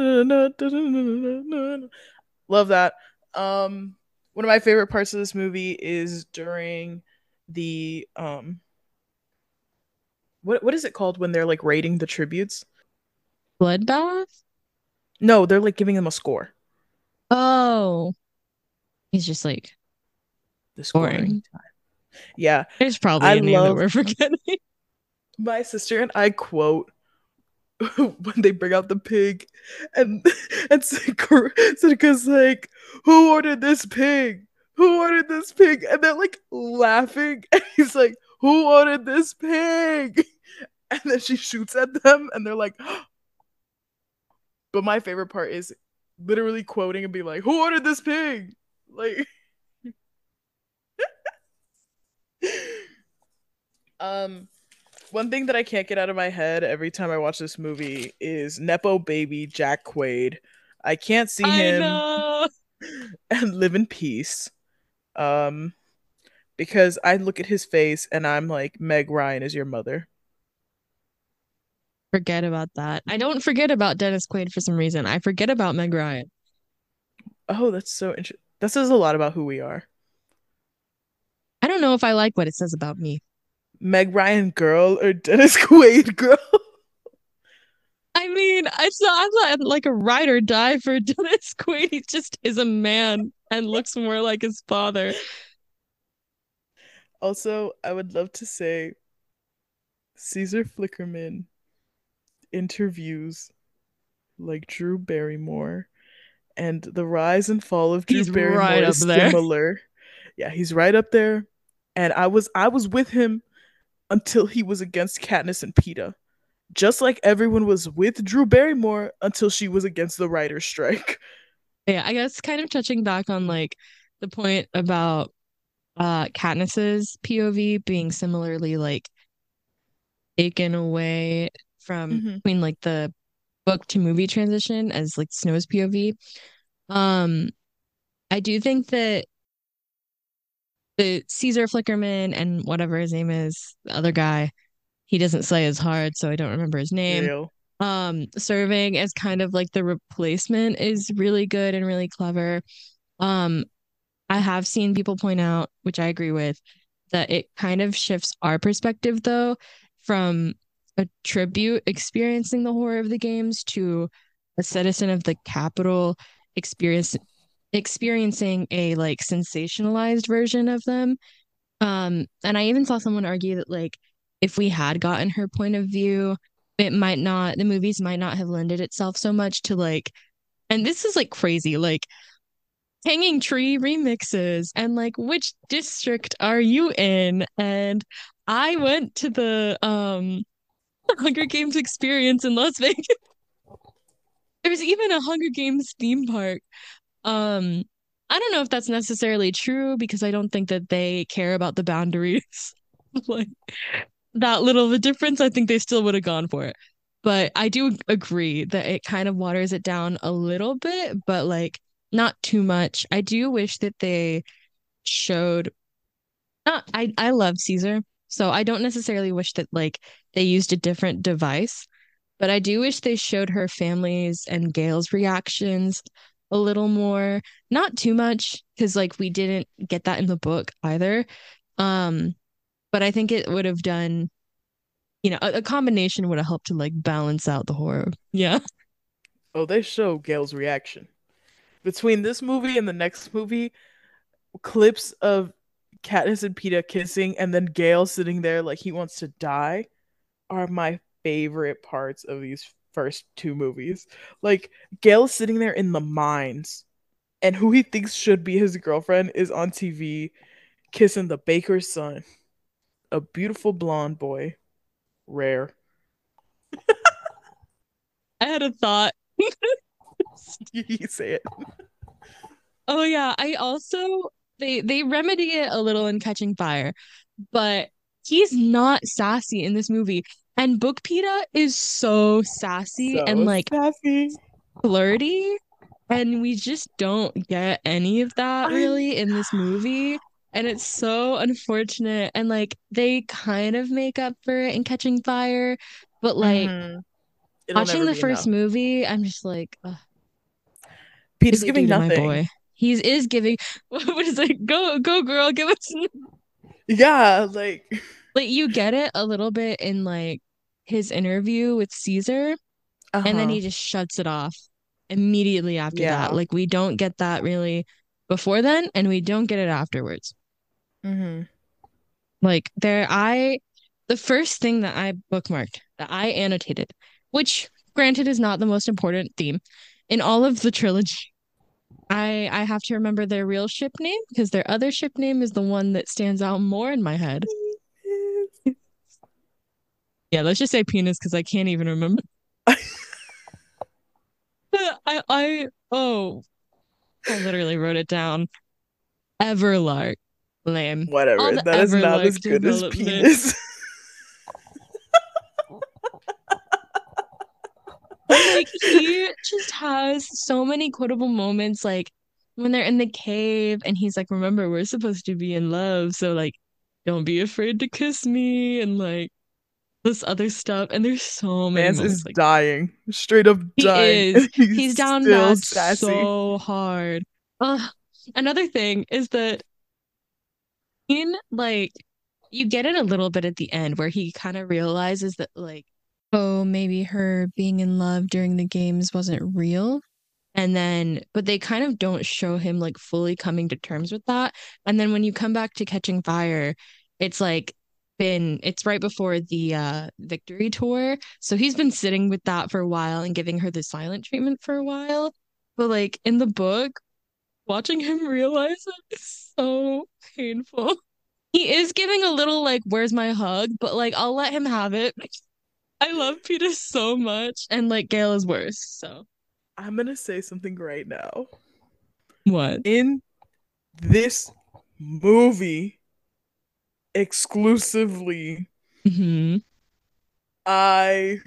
[SPEAKER 3] Love that. Um, one of my favorite parts of this movie is during the um, what what is it called when they're like rating the tributes?
[SPEAKER 1] Bloodbath?
[SPEAKER 3] No, they're like giving them a score.
[SPEAKER 1] Oh, he's just like
[SPEAKER 3] The scoring
[SPEAKER 1] boring.
[SPEAKER 3] time. Yeah,
[SPEAKER 1] There's probably
[SPEAKER 3] I
[SPEAKER 1] a name that
[SPEAKER 3] love
[SPEAKER 1] we're forgetting.
[SPEAKER 3] my sister and I quote when they bring out the pig, and and Sonica's like, "Who ordered this pig? Who ordered this pig?" And they're like laughing, and he's like, "Who ordered this pig?" And then she shoots at them, and they're like, but my favorite part is literally quoting and being like, "Who ordered this pig?" Like, um, One thing that I can't get out of my head every time I watch this movie is Nepo baby Jack Quaid. I can't see
[SPEAKER 1] I
[SPEAKER 3] him
[SPEAKER 1] know.
[SPEAKER 3] and live in peace. Um, because I look at his face and I'm like, Meg Ryan is your mother.
[SPEAKER 1] Forget about that. I don't forget about Dennis Quaid for some reason. I forget about Meg Ryan.
[SPEAKER 3] Oh, that's so interesting. That says a lot about who we are.
[SPEAKER 1] I don't know if I like what it says about me.
[SPEAKER 3] Meg Ryan girl or Dennis Quaid girl?
[SPEAKER 1] I mean, it's not, I'm not like a ride or die for Dennis Quaid. He just is a man and looks more like his father.
[SPEAKER 3] Also, I would love to say Caesar Flickerman interviews like Drew Barrymore, and the rise and fall of Drew
[SPEAKER 1] He's right
[SPEAKER 3] Barrymore
[SPEAKER 1] up
[SPEAKER 3] is
[SPEAKER 1] there.
[SPEAKER 3] similar. Yeah, he's right up there. And I was I was with him until he was against Katniss and Peeta. Just like everyone was with Drew Barrymore until she was against the writer's strike.
[SPEAKER 1] Yeah, I guess kind of touching back on like the point about uh Katniss's P O V being similarly like taken away from
[SPEAKER 3] Mm-hmm.
[SPEAKER 1] between like the book to movie transition as like Snow's P O V. Um, I do think that the Caesar Flickerman and whatever his name is, the other guy, he doesn't say as hard, so I don't remember his name.
[SPEAKER 3] Real.
[SPEAKER 1] Um, serving as kind of like the replacement is really good and really clever. Um, I have seen people point out, which I agree with, that it kind of shifts our perspective though from a tribute experiencing the horror of the games to a citizen of the capital experience experiencing a like sensationalized version of them. Um, and I even saw someone argue that like if we had gotten her point of view, it might not the movies might not have lended itself so much to like and this is like crazy, like hanging tree remixes and like which district are you in? And I went to the um Hunger Games experience in Las Vegas. There's even a Hunger Games theme park. Um, I don't know if that's necessarily true because I don't think that they care about the boundaries. Like that little of a difference, I think they still would have gone for it. But I do agree that it kind of waters it down a little bit, but like not too much. I do wish that they showed not I I love Caesar, so I don't necessarily wish that like they used a different device, but I do wish they showed her family's and Gail's reactions a little more. Not too much, because like we didn't get that in the book either. Um, but I think it would have done, you know, a, a combination would have helped to like balance out the horror. Yeah.
[SPEAKER 3] Oh, they show Gail's reaction. Between this movie and the next movie, clips of Katniss and Peeta kissing and then Gale sitting there like he wants to die are my favorite parts of these first two movies. Like Gale sitting there in the mines and who he thinks should be his girlfriend is on T V kissing the baker's son, a beautiful blonde boy. Rare.
[SPEAKER 1] I had a thought.
[SPEAKER 3] You say it.
[SPEAKER 1] Oh yeah, I also they they remedy it a little in Catching Fire, but he's not sassy in this movie. And Book Peta is so sassy and
[SPEAKER 3] So
[SPEAKER 1] like
[SPEAKER 3] sassy.
[SPEAKER 1] flirty, and we just don't get any of that
[SPEAKER 3] I
[SPEAKER 1] really in this movie. And it's so unfortunate. And like they kind of make up for it in Catching Fire, but like
[SPEAKER 3] mm-hmm. It'll
[SPEAKER 1] watching
[SPEAKER 3] never
[SPEAKER 1] the
[SPEAKER 3] be
[SPEAKER 1] first
[SPEAKER 3] enough.
[SPEAKER 1] movie, I'm just like, ugh, what did
[SPEAKER 3] Peter's
[SPEAKER 1] they do
[SPEAKER 3] giving
[SPEAKER 1] to my
[SPEAKER 3] nothing.
[SPEAKER 1] boy? He is giving what is it? Go, go, girl, give us
[SPEAKER 3] Yeah, like
[SPEAKER 1] like you get it a little bit in like his interview with Caesar, and then
[SPEAKER 3] uh-huh.
[SPEAKER 1] he just shuts it off immediately after that.
[SPEAKER 3] Yeah.
[SPEAKER 1] Like we don't get that really before then, and we don't get it afterwards.
[SPEAKER 3] Mm-hmm.
[SPEAKER 1] Like there, I the first thing that I bookmarked that I annotated, which granted is not the most important theme in all of the trilogy. I I have to remember their real ship name because their other ship name is the one that stands out more in my head. Yeah, let's just say penis because I can't even remember. I I oh I literally wrote it down. Everlark. Lame. All
[SPEAKER 3] Whatever.
[SPEAKER 1] the
[SPEAKER 3] That is not
[SPEAKER 1] Everlark
[SPEAKER 3] as good as
[SPEAKER 1] development.
[SPEAKER 3] penis.
[SPEAKER 1] Like he just has so many quotable moments, like when they're in the cave and he's like, remember, we're supposed to be in love, so like don't be afraid to kiss me and like this other stuff. And there's so many
[SPEAKER 3] Mans
[SPEAKER 1] moments
[SPEAKER 3] is
[SPEAKER 1] like
[SPEAKER 3] dying, straight up
[SPEAKER 1] he
[SPEAKER 3] dying,
[SPEAKER 1] is.
[SPEAKER 3] and he's
[SPEAKER 1] He's down
[SPEAKER 3] still
[SPEAKER 1] bad
[SPEAKER 3] sassy.
[SPEAKER 1] so hard. Ugh. Another thing is that in like you get it a little bit at the end where he kind of realizes that like, oh, maybe her being in love during the games wasn't real. And then, but they kind of don't show him like fully coming to terms with that. And then when you come back to Catching Fire, it's like been, it's right before the uh Victory tour. So he's been sitting with that for a while and giving her the silent treatment for a while. But like in the book, watching him realize it is so painful. He is giving a little like, where's my hug? But like, I'll let him have it. I love Peter so much. And like, Gale is worse. So,
[SPEAKER 3] I'm gonna say something right now.
[SPEAKER 1] what?
[SPEAKER 3] In this movie, exclusively,
[SPEAKER 1] Hmm.
[SPEAKER 3] I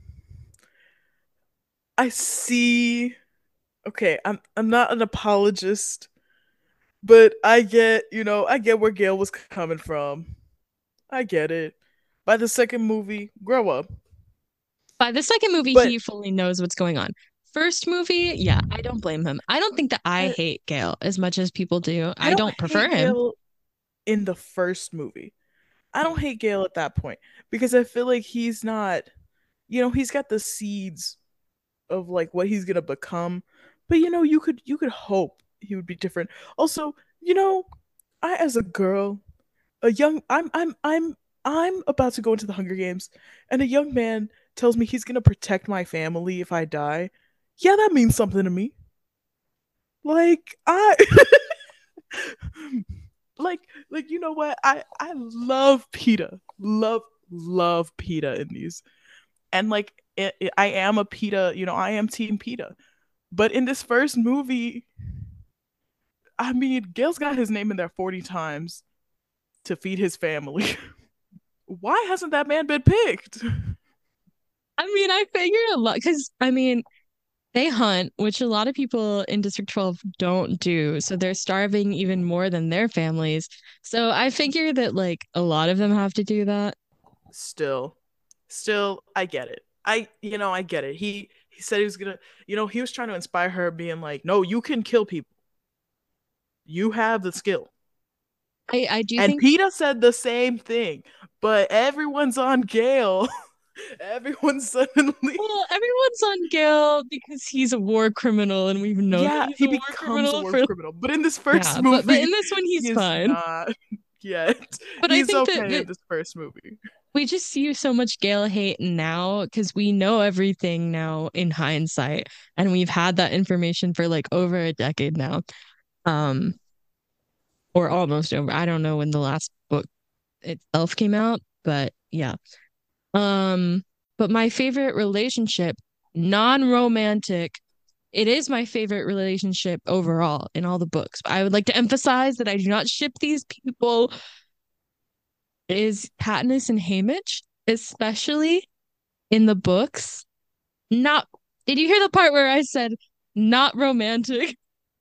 [SPEAKER 3] I see. Okay, I'm I'm not an apologist, but I get, you know, I get where Gail was coming from. I get it. By the second movie, grow up.
[SPEAKER 1] By the second movie,
[SPEAKER 3] But
[SPEAKER 1] he fully knows what's going on. First movie, yeah, I don't blame him. I don't think that I
[SPEAKER 3] I,
[SPEAKER 1] hate Gale as much as people do.
[SPEAKER 3] I
[SPEAKER 1] I
[SPEAKER 3] don't
[SPEAKER 1] don't prefer
[SPEAKER 3] hate
[SPEAKER 1] him.
[SPEAKER 3] Gail in the first movie. I don't hate Gail at that point because I feel like he's not, you know, he's got the seeds of like what he's gonna become. But you know, you could you could hope he would be different. Also, you know, I as a girl, a young I'm I'm I'm I'm about to go into the Hunger Games and a young man tells me he's gonna protect my family if I die. Yeah, that means something to me. Like I like like you know what? I I love PETA. Love love PETA in these. And like it, it, I am a PETA, you know, I am team PETA. But in this first movie, I mean, Gail's got his name in there forty times to feed his family. Why hasn't that man been picked?
[SPEAKER 1] I mean, I figure a lot because I mean, they hunt, which a lot of people in District twelve don't do. So they're starving even more than their families. So I figure that like a lot of them have to do that.
[SPEAKER 3] Still, still, I get it. I, you know, I get it. He he said he was gonna, you know, he was trying to inspire her, being like, "No, you can kill people. You have the skill."
[SPEAKER 1] I I do
[SPEAKER 3] And
[SPEAKER 1] think
[SPEAKER 3] PETA said the same thing, but everyone's on Gale. Everyone's suddenly,
[SPEAKER 1] well, everyone's on Gale because he's a war criminal and we've known that
[SPEAKER 3] yeah,
[SPEAKER 1] he's
[SPEAKER 3] he
[SPEAKER 1] a war
[SPEAKER 3] becomes a
[SPEAKER 1] criminal
[SPEAKER 3] war
[SPEAKER 1] for
[SPEAKER 3] criminal. But in this first
[SPEAKER 1] yeah, but but
[SPEAKER 3] movie,
[SPEAKER 1] in this one
[SPEAKER 3] he
[SPEAKER 1] he's
[SPEAKER 3] is
[SPEAKER 1] fine.
[SPEAKER 3] not yet.
[SPEAKER 1] But I
[SPEAKER 3] He's
[SPEAKER 1] think that
[SPEAKER 3] okay in
[SPEAKER 1] that
[SPEAKER 3] this first movie.
[SPEAKER 1] we just see so much Gale hate now because we know everything now in hindsight, and we've had that information for like over a decade now, um, or almost over. I don't know when the last book itself came out, but yeah. Um, but my favorite relationship, non-romantic, it is my favorite relationship overall in all the books. But I would like to emphasize that I do not ship these people. Is Katniss and Haymitch, especially in the books. Not, did you hear the part where I said not romantic?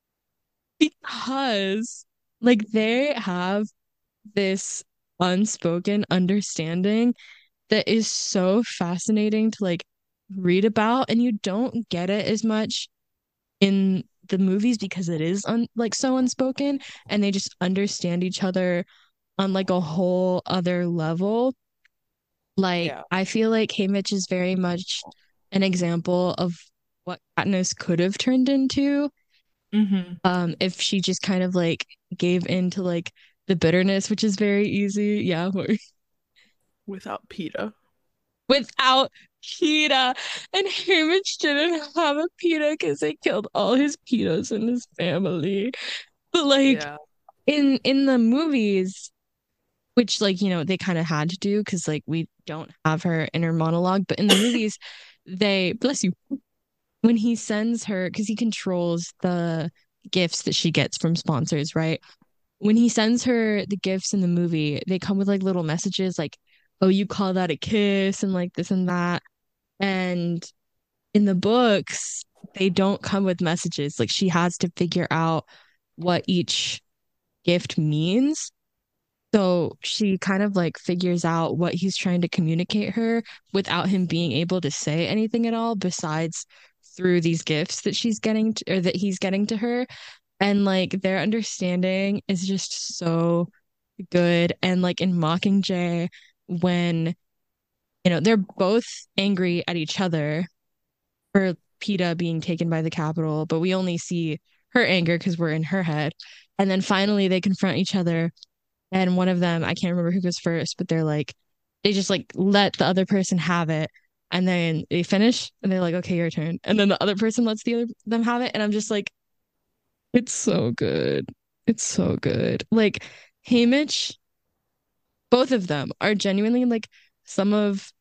[SPEAKER 1] Because, like, they have this unspoken understanding that is so fascinating to, like, read about. And you don't get it as much in the movies because it is, un- like, so unspoken. And they just understand each other on, like, a whole other level. Like,
[SPEAKER 3] Yeah.
[SPEAKER 1] I feel like Haymitch is very much an example of what Katniss could have turned into,
[SPEAKER 3] Mm-hmm.
[SPEAKER 1] um, if she just kind of like gave in to like the bitterness, which is very easy. Yeah,
[SPEAKER 3] Without PETA.
[SPEAKER 1] without Peeta. And Haymitch didn't have a Peeta because they killed all his Peetas in his family. But like
[SPEAKER 3] Yeah.
[SPEAKER 1] in in the movies, which like you know they kind of had to do because like we don't have her inner monologue, but in the movies, they bless you when he sends her because he controls the gifts that she gets from sponsors, right? When he sends her the gifts in the movie, they come with like little messages like, "Oh, you call that a kiss?" and like this and that. And in the books, they don't come with messages. Like she has to figure out what each gift means. So she kind of like figures out what he's trying to communicate her without him being able to say anything at all besides through these gifts that she's getting to, or that he's getting to her. And like their understanding is just so good. And like in Mockingjay, when you know they're both angry at each other for Peeta being taken by the Capitol, but we only see her anger because we're in her head. And then finally they confront each other, and one of them, I can't remember who goes first, but they're like, they just like let the other person have it. And then they finish and they're like, okay, your turn. And then the other person lets the other them have it. And I'm just like, it's so good. It's so good. Like Haymitch, both of them are genuinely like some of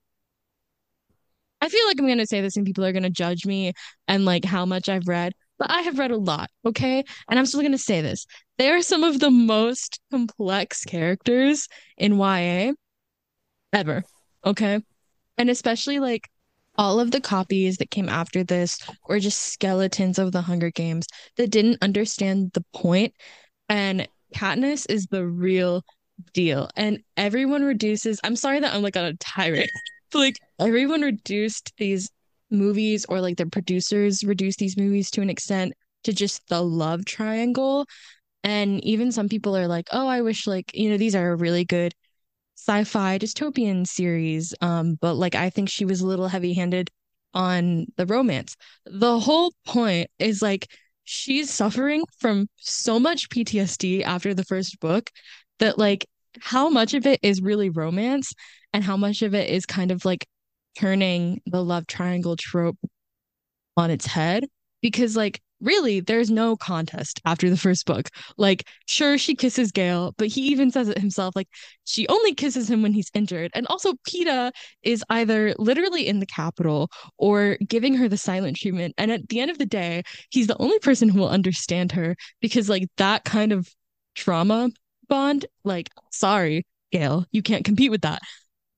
[SPEAKER 1] I feel like I'm gonna say this and people are gonna judge me and like how much I've read, but I have read a lot, okay? And I'm still gonna say this. They are some of the most complex characters in Y A ever, okay? And especially like all of the copies that came after this were just skeletons of the Hunger Games that didn't understand the point. And Katniss is the real deal. And everyone reduces, I'm sorry that I'm like on a tirade, but like everyone reduced these movies or like the producers reduced these movies to an extent to just the love triangle. And even some people are like, oh, I wish like, you know, these are really good sci-fi dystopian series. Um, but like I think she was a little heavy-handed on the romance. The whole point is like she's suffering from so much P T S D after the first book that like how much of it is really romance and how much of it is kind of like turning the love triangle trope on its head because like really there's no contest after the first book. Like sure she kisses Gale, but he even says it himself like she only kisses him when he's injured. And also Peeta is either literally in the Capitol or giving her the silent treatment. And at the end of the day, he's the only person who will understand her because like that kind of trauma bond, like sorry, Gale, you can't compete with that.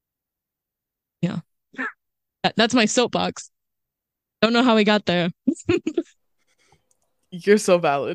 [SPEAKER 1] Yeah. That, that's my soapbox. Don't know how we got there.
[SPEAKER 3] You're so valid.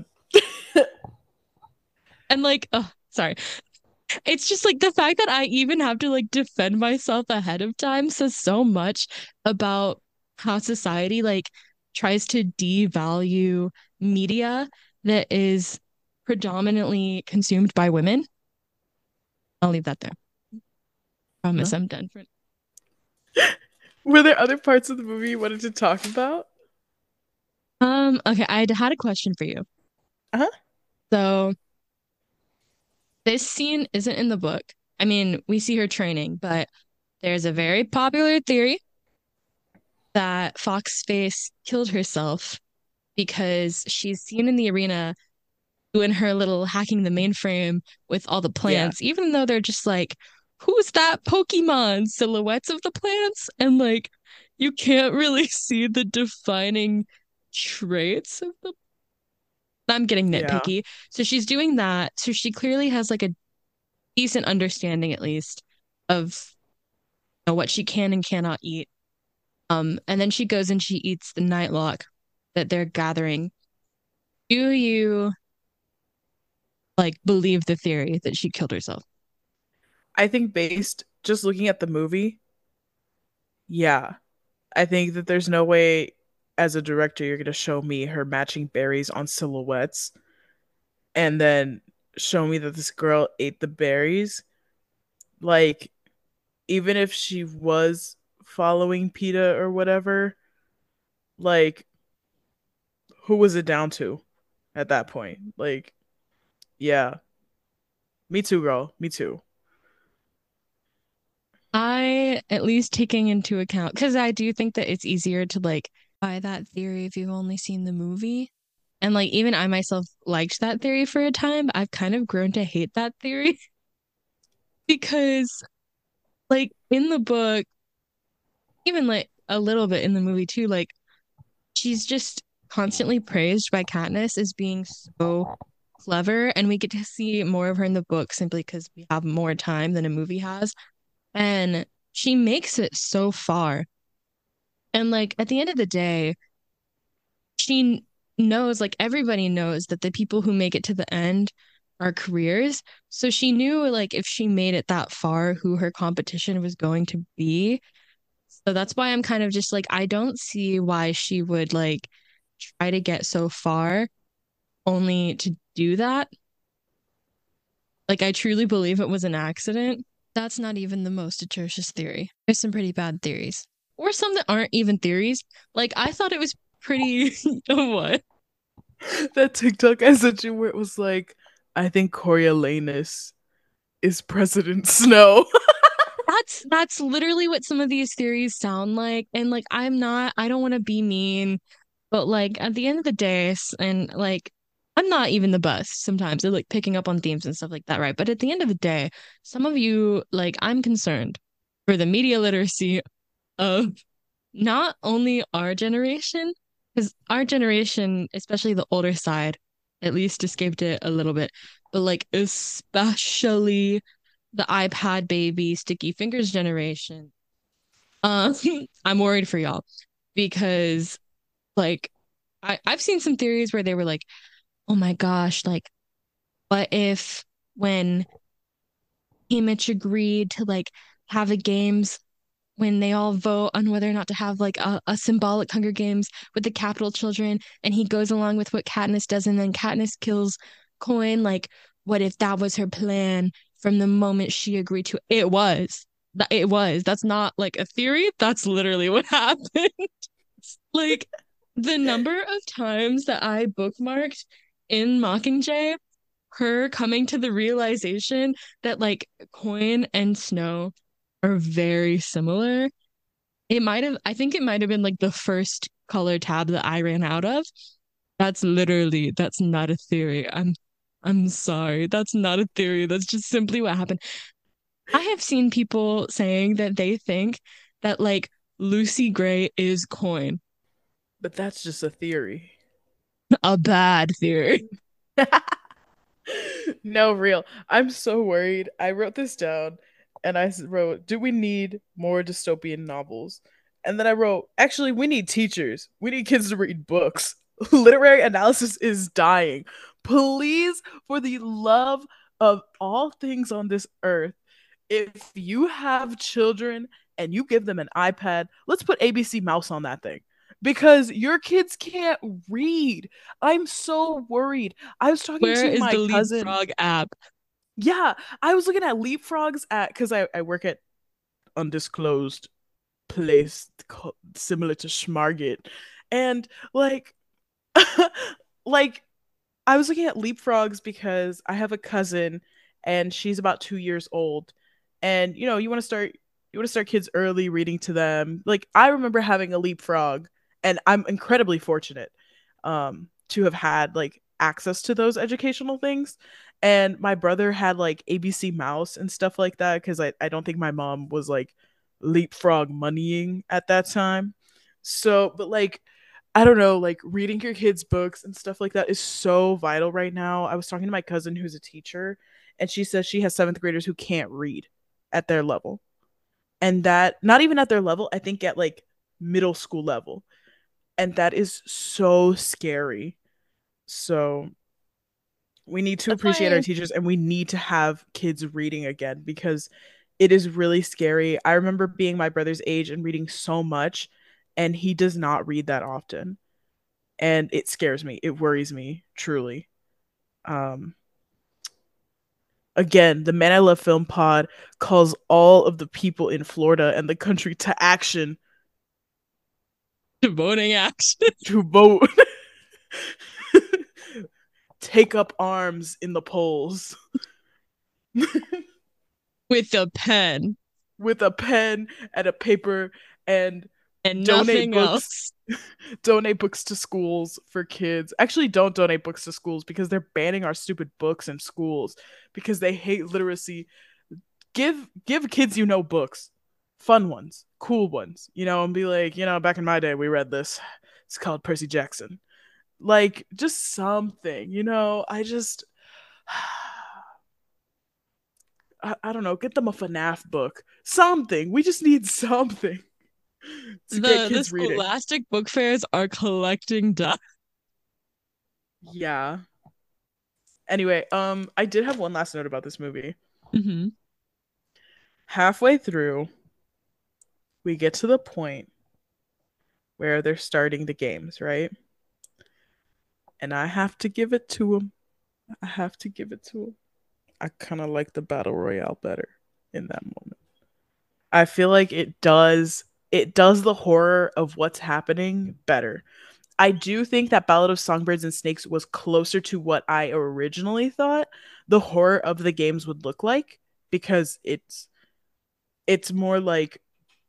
[SPEAKER 1] And like, oh, sorry. It's just like the fact that I even have to like defend myself ahead of time says so much about how society like tries to devalue media that is predominantly consumed by women. I'll leave that there. Promise
[SPEAKER 3] No.
[SPEAKER 1] I'm done for.
[SPEAKER 3] Were there other parts of the movie you wanted to talk about?
[SPEAKER 1] Um, okay, I had a question for you.
[SPEAKER 3] Uh-huh.
[SPEAKER 1] So this scene isn't in the book. I mean, we see her training, but there's a very popular theory that Foxface killed herself because she's seen in the arena doing her little hacking the mainframe with all the
[SPEAKER 3] Yeah.
[SPEAKER 1] plants, even though they're just like, who's that Pokemon? Silhouettes of the plants? And like, you can't really see the defining traits of the. I'm getting
[SPEAKER 3] Yeah.
[SPEAKER 1] nitpicky. So she's doing that. So she clearly has like a decent understanding, at least, of you know, what she can and cannot eat. Um, and then she goes and she eats the nightlock that they're gathering. Do you like believe the theory that she killed herself?
[SPEAKER 3] I think based just looking at the movie, yeah. I think that there's no way as a director you're going to show me her matching berries on silhouettes and then show me that this girl ate the berries. Like even if she was following Peeta or whatever, like who was it down to at that point? Like yeah. Me too, girl. Me too.
[SPEAKER 1] I at least taking into account because I do think that it's easier to like buy that theory if you've only seen the movie. And like even I myself liked that theory for a time. I've kind of grown to hate that theory because like in the book, even like a little bit in the movie too, like she's just constantly praised by Katniss as being so clever, and we get to see more of her in the book simply because we have more time than a movie has. And she makes it so far. And like at the end of the day, she knows, like everybody knows that the people who make it to the end are careers. So she knew like if she made it that far, who her competition was going to be. So that's why I'm kind of just like, I don't see why she would like try to get so far only to do that. Like, I truly believe it was an accident. That's not even the most atrocious theory. There's some pretty bad theories, or some that aren't even theories. Like, I thought it was pretty. What?
[SPEAKER 3] That TikTok I sent you where it was like, I think Coriolanus is President Snow.
[SPEAKER 1] That's that's literally what some of these theories sound like. And like, I'm not. I don't want to be mean, but like at the end of the day, s- and like, I'm not even the best sometimes at like picking up on themes and stuff like that, right? But at the end of the day, some of you, like, I'm concerned for the media literacy of not only our generation, because our generation, especially the older side, at least escaped it a little bit, but like especially the iPad baby, sticky fingers generation. Um, I'm worried for y'all because like I, I've seen some theories where they were like, oh my gosh, like what if when Image agreed to like have a games when they all vote on whether or not to have like a, a symbolic Hunger Games with the capital children, and he goes along with what Katniss does, and then Katniss kills Coin. Like, what if that was her plan from the moment she agreed to it? It was. That it was. That's not like a theory. That's literally what happened. Like the number of times that I bookmarked in Mockingjay her coming to the realization that like Coin and Snow are very similar. It might have, I think it might have been like the first color tab that I ran out of. That's literally, that's not a theory. I'm, I'm sorry. That's not a theory. That's just simply what happened. I have seen people saying that they think that like Lucy Gray is Coin.
[SPEAKER 3] But that's just a theory.
[SPEAKER 1] A bad theory.
[SPEAKER 3] No, real. I'm so worried. I wrote this down and I wrote, do we need more dystopian novels? And then I wrote, actually, we need teachers. We need kids to read books. Literary analysis is dying. Please, for the love of all things on this earth, if you have children and you give them an iPad, let's put A B C Mouse on that thing because your kids can't read. I'm so worried. I was talking
[SPEAKER 1] Where
[SPEAKER 3] to
[SPEAKER 1] is the
[SPEAKER 3] my cousin.
[SPEAKER 1] Leapfrog app?
[SPEAKER 3] Yeah, I was looking at leapfrogs at because I, I work at undisclosed place similar to Schmarget. And like like I was looking at leapfrogs because I have a cousin and she's about two years old. And you know, you want to start you want to start kids early reading to them. Like I remember having a leapfrog and I'm incredibly fortunate um to have had like access to those educational things. And my brother had like A B C Mouse and stuff like that because I, I don't think my mom was like leapfrog moneying at that time. So, but like I don't know, like reading your kids' books and stuff like that is so vital right now. I was talking to my cousin who's a teacher, and she says she has seventh graders who can't read at their level. And that, not even at their level, I think at like middle school level. And that is so scary. So we need to
[SPEAKER 1] That's
[SPEAKER 3] appreciate our
[SPEAKER 1] why
[SPEAKER 3] teachers and we need to have kids reading again because it is really scary. I remember being my brother's age and reading so much, and he does not read that often and it scares me. It worries me truly. Um, Again, the Man I Love Film Pod calls all of the people in Florida and the country to action
[SPEAKER 1] voting action
[SPEAKER 3] to vote. Take up arms in the polls
[SPEAKER 1] with a pen
[SPEAKER 3] with a pen and a paper and
[SPEAKER 1] and
[SPEAKER 3] donate
[SPEAKER 1] nothing
[SPEAKER 3] books.
[SPEAKER 1] else.
[SPEAKER 3] Donate books to schools for kids. Actually, don't donate books to schools because they're banning our stupid books in schools because they hate literacy. Give give kids you know books, fun ones, cool ones, you know, and be like, you know, back in my day we read this. It's called Percy Jackson. Like just something, you know. I just I, I don't know, get them a FNAF book. Something. We just need something. to get
[SPEAKER 1] The the
[SPEAKER 3] kids reading.
[SPEAKER 1] Scholastic book fairs are collecting dust.
[SPEAKER 3] Yeah. Anyway, um, I did have one last note about this movie.
[SPEAKER 1] Mm-hmm.
[SPEAKER 3] Halfway through, we get to the point where they're starting the games, right? And I have to give it to them. I have to give it to them. I kind of like the battle royale better in that moment. I feel like it does it does the horror of what's happening better. I do think that Ballad of Songbirds and Snakes was closer to what I originally thought the horror of the games would look like because it's it's more like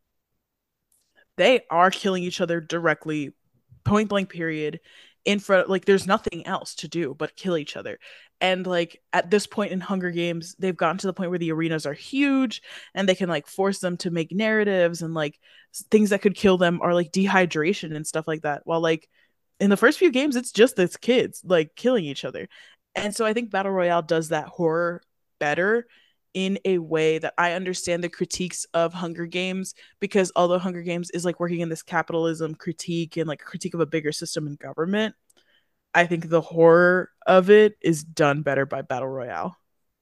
[SPEAKER 3] they are killing each other directly, point blank period, in front, like there's nothing else to do but kill each other. And like at this point in Hunger Games, they've gotten to the point where the arenas are huge and they can like force them to make narratives, and like things that could kill them are like dehydration and stuff like that. While like in the first few games, it's just this kids like killing each other. And so I think Battle Royale does that horror better in a way that I understand the critiques of Hunger Games, because although Hunger Games is like working in this capitalism critique and like critique of a bigger system in government, I think the horror of it is done better by Battle Royale.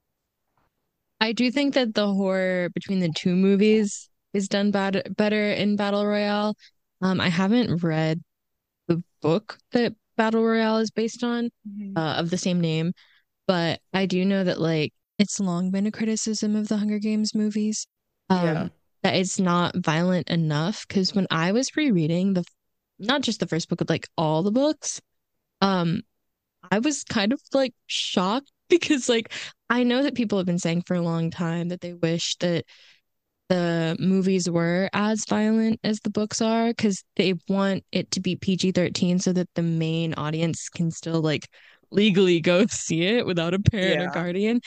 [SPEAKER 1] I do think that the horror between the two movies is done bad better in Battle Royale. Um, I haven't read the book that Battle Royale is based on,
[SPEAKER 3] Mm-hmm.
[SPEAKER 1] uh, of the same name, but I do know that like it's long been a criticism of the Hunger Games movies,
[SPEAKER 3] Yeah.
[SPEAKER 1] um, that it's not violent enough. Because when I was rereading the, not just the first book, but like all the books, um, I was kind of like shocked because like I know that people have been saying for a long time that they wish that the movies were as violent as the books are because they want it to be P G thirteen so that the main audience can still like legally go see it without a parent or
[SPEAKER 3] Yeah.
[SPEAKER 1] guardian.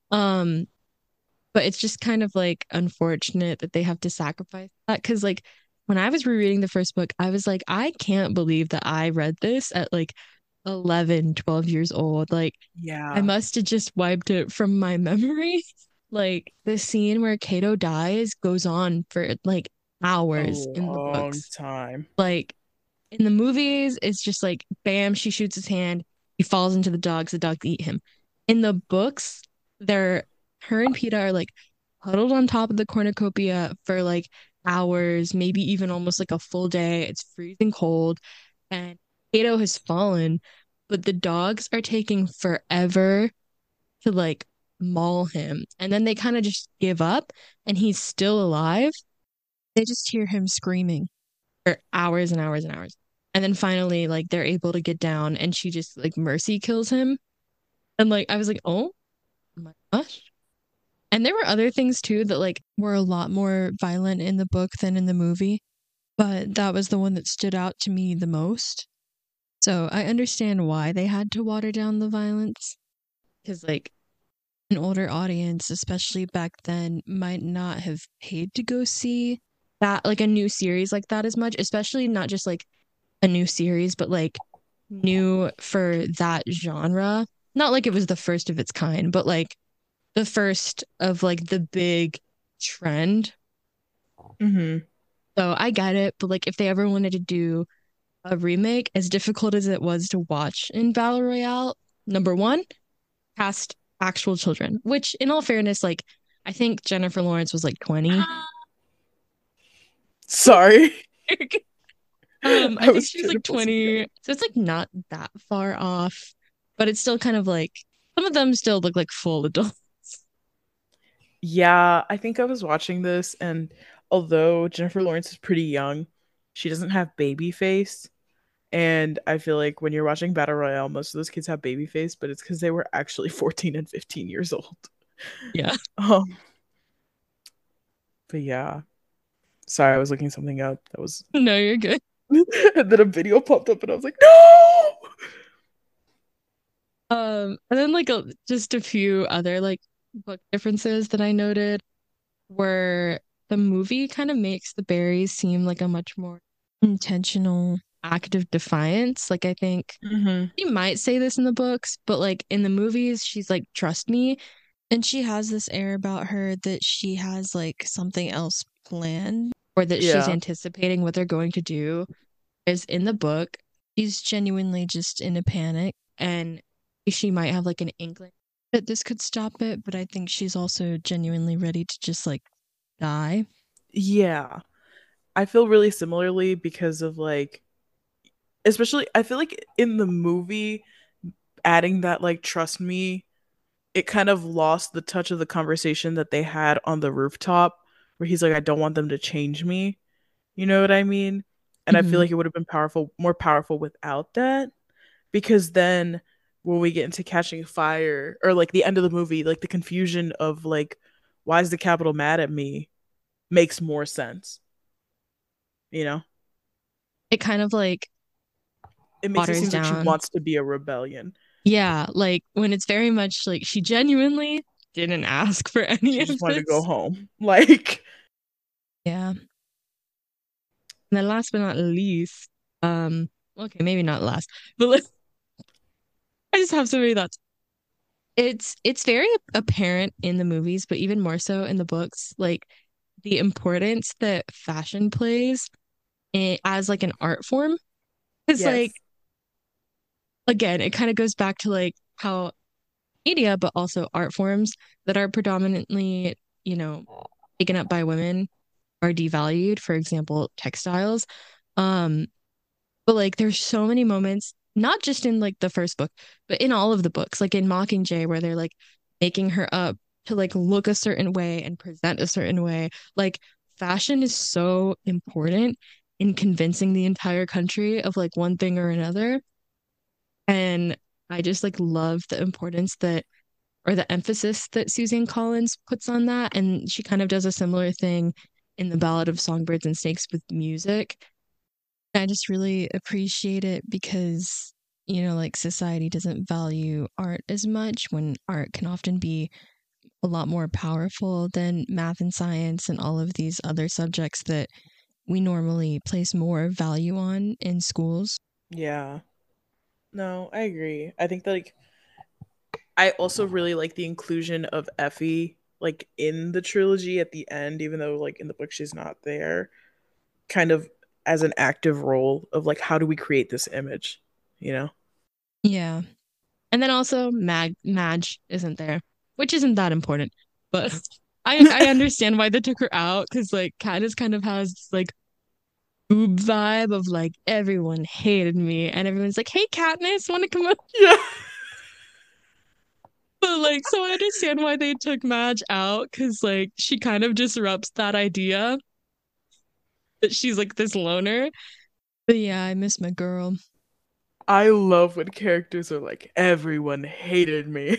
[SPEAKER 1] Um, but it's just kind of like unfortunate that they have to sacrifice that because like when I was rereading the first book, I was like, I can't believe that I read this at like eleven, twelve years old. Like I
[SPEAKER 3] Yeah.
[SPEAKER 1] must have just wiped it from my memory. Like the scene where Kato dies goes on for like
[SPEAKER 3] A
[SPEAKER 1] hours in the
[SPEAKER 3] long
[SPEAKER 1] books.
[SPEAKER 3] time.
[SPEAKER 1] Like in the movies, it's just like bam, she shoots his hand, he falls into the dogs, the dogs eat him. In the books, they're her and Peeta are like huddled on top of the cornucopia for like hours, maybe even almost like a full day. It's freezing cold, and Kato has fallen, but the dogs are taking forever to like maul him. And then they kind of just give up and he's still alive. They just hear him screaming for hours and hours and hours. And then finally, like, they're able to get down and she just like mercy kills him. And like, I was like, oh my gosh. And there were other things too that like were a lot more violent in the book than in the movie, but that was the one that stood out to me the most. So I understand why they had to water down the violence because like an older audience, especially back then, might not have paid to go see that, like a new series like that as much, especially not just like a new series, but like new for that genre. Not like it was the first of its kind, but like the first of like the big trend.
[SPEAKER 3] Mm-hmm.
[SPEAKER 1] So I get it, but like if they ever wanted to do a remake, as difficult as it was to watch in Battle Royale, number one, cast actual children, which in all fairness, like I think Jennifer Lawrence was like twenty.
[SPEAKER 3] Sorry.
[SPEAKER 1] um, I
[SPEAKER 3] I
[SPEAKER 1] think
[SPEAKER 3] was
[SPEAKER 1] she was
[SPEAKER 3] trying to
[SPEAKER 1] like
[SPEAKER 3] pull something
[SPEAKER 1] twenty.
[SPEAKER 3] up.
[SPEAKER 1] So it's like not that far off, but it's still kind of like some of them still look like full adults.
[SPEAKER 3] Yeah, I think I was watching this, and although Jennifer Lawrence is pretty young, she doesn't have baby face. And I feel like when you're watching Battle Royale, most of those kids have baby face, but it's because they were actually fourteen and fifteen years old.
[SPEAKER 1] Yeah.
[SPEAKER 3] Um, but yeah. Sorry, I was looking something up that was
[SPEAKER 1] No, you're good.
[SPEAKER 3] and then a video popped up and I was like, no.
[SPEAKER 1] Um, and then like a, just a few other like book differences that I noted were the movie kind of makes the berries seem like a much more intentional act of defiance. Like I think
[SPEAKER 3] Mm-hmm.
[SPEAKER 1] you might say this in the books, but like in the movies, she's like, trust me. And she has this air about her that she has like something else planned. or that she's
[SPEAKER 3] Yeah.
[SPEAKER 1] anticipating what they're going to do. Is in the book, she's genuinely just in a panic, and she might have like an inkling that this could stop it, but I think she's also genuinely ready to just like die.
[SPEAKER 3] Yeah. I feel really similarly because of like, especially I feel like in the movie adding that like trust me, it kind of lost the touch of the conversation that they had on the rooftop where he's like I don't want them to change me. You know what I mean? And I feel
[SPEAKER 1] Hmm.
[SPEAKER 3] like it would have been powerful more powerful without that because then when we get into Catching Fire or like the end of the movie, like the confusion of like why is the Capitol mad at me makes more sense, you know?
[SPEAKER 1] It kind of like
[SPEAKER 3] It makes it
[SPEAKER 1] waters
[SPEAKER 3] seem like she
[SPEAKER 1] down.
[SPEAKER 3] wants to be a rebellion.
[SPEAKER 1] Yeah, like when it's very much like she genuinely didn't ask for any
[SPEAKER 3] She
[SPEAKER 1] of
[SPEAKER 3] just wanted to go
[SPEAKER 1] this.
[SPEAKER 3] home. Like,
[SPEAKER 1] Yeah. And then last but not least, um, okay, maybe not last, but like, I just have so many thoughts. It's it's very apparent in the movies, but even more so in the books, like the importance that fashion plays i- as like an art form. Because like
[SPEAKER 3] yes.
[SPEAKER 1] again, it kind of goes back to like how media, but also art forms that are predominantly, you know, taken up by women are devalued. For example, textiles. Um, but like there's so many moments, not just in like the first book, but in all of the books, like in Mockingjay, where they're like making her up to like look a certain way and present a certain way. Like fashion is so important in convincing the entire country of like one thing or another. And I just like love the importance that or the emphasis that Suzanne Collins puts on that. And she kind of does a similar thing in the Ballad of Songbirds and Snakes with music. I just really appreciate it because, you know, like society doesn't value art as much when art can often be a lot more powerful than math and science and all of these other subjects that we normally place more value on in schools.
[SPEAKER 3] Yeah. No, I agree. I think that like I also really like the inclusion of Effie like in the trilogy at the end, even though like in the book she's not there, kind of as an active role of like how do we create this image, you know?
[SPEAKER 1] Yeah. And then also Mag Madge isn't there, which isn't that important. But I I understand why they took her out because like Katniss kind of has this like boob vibe of like everyone hated me and everyone's like, "Hey Katniss, want to come up?"
[SPEAKER 3] Yeah.
[SPEAKER 1] But like, so I understand why they took Madge out because like she kind of disrupts that idea that she's like this loner. But yeah, I miss my girl.
[SPEAKER 3] I love when characters are like everyone hated me.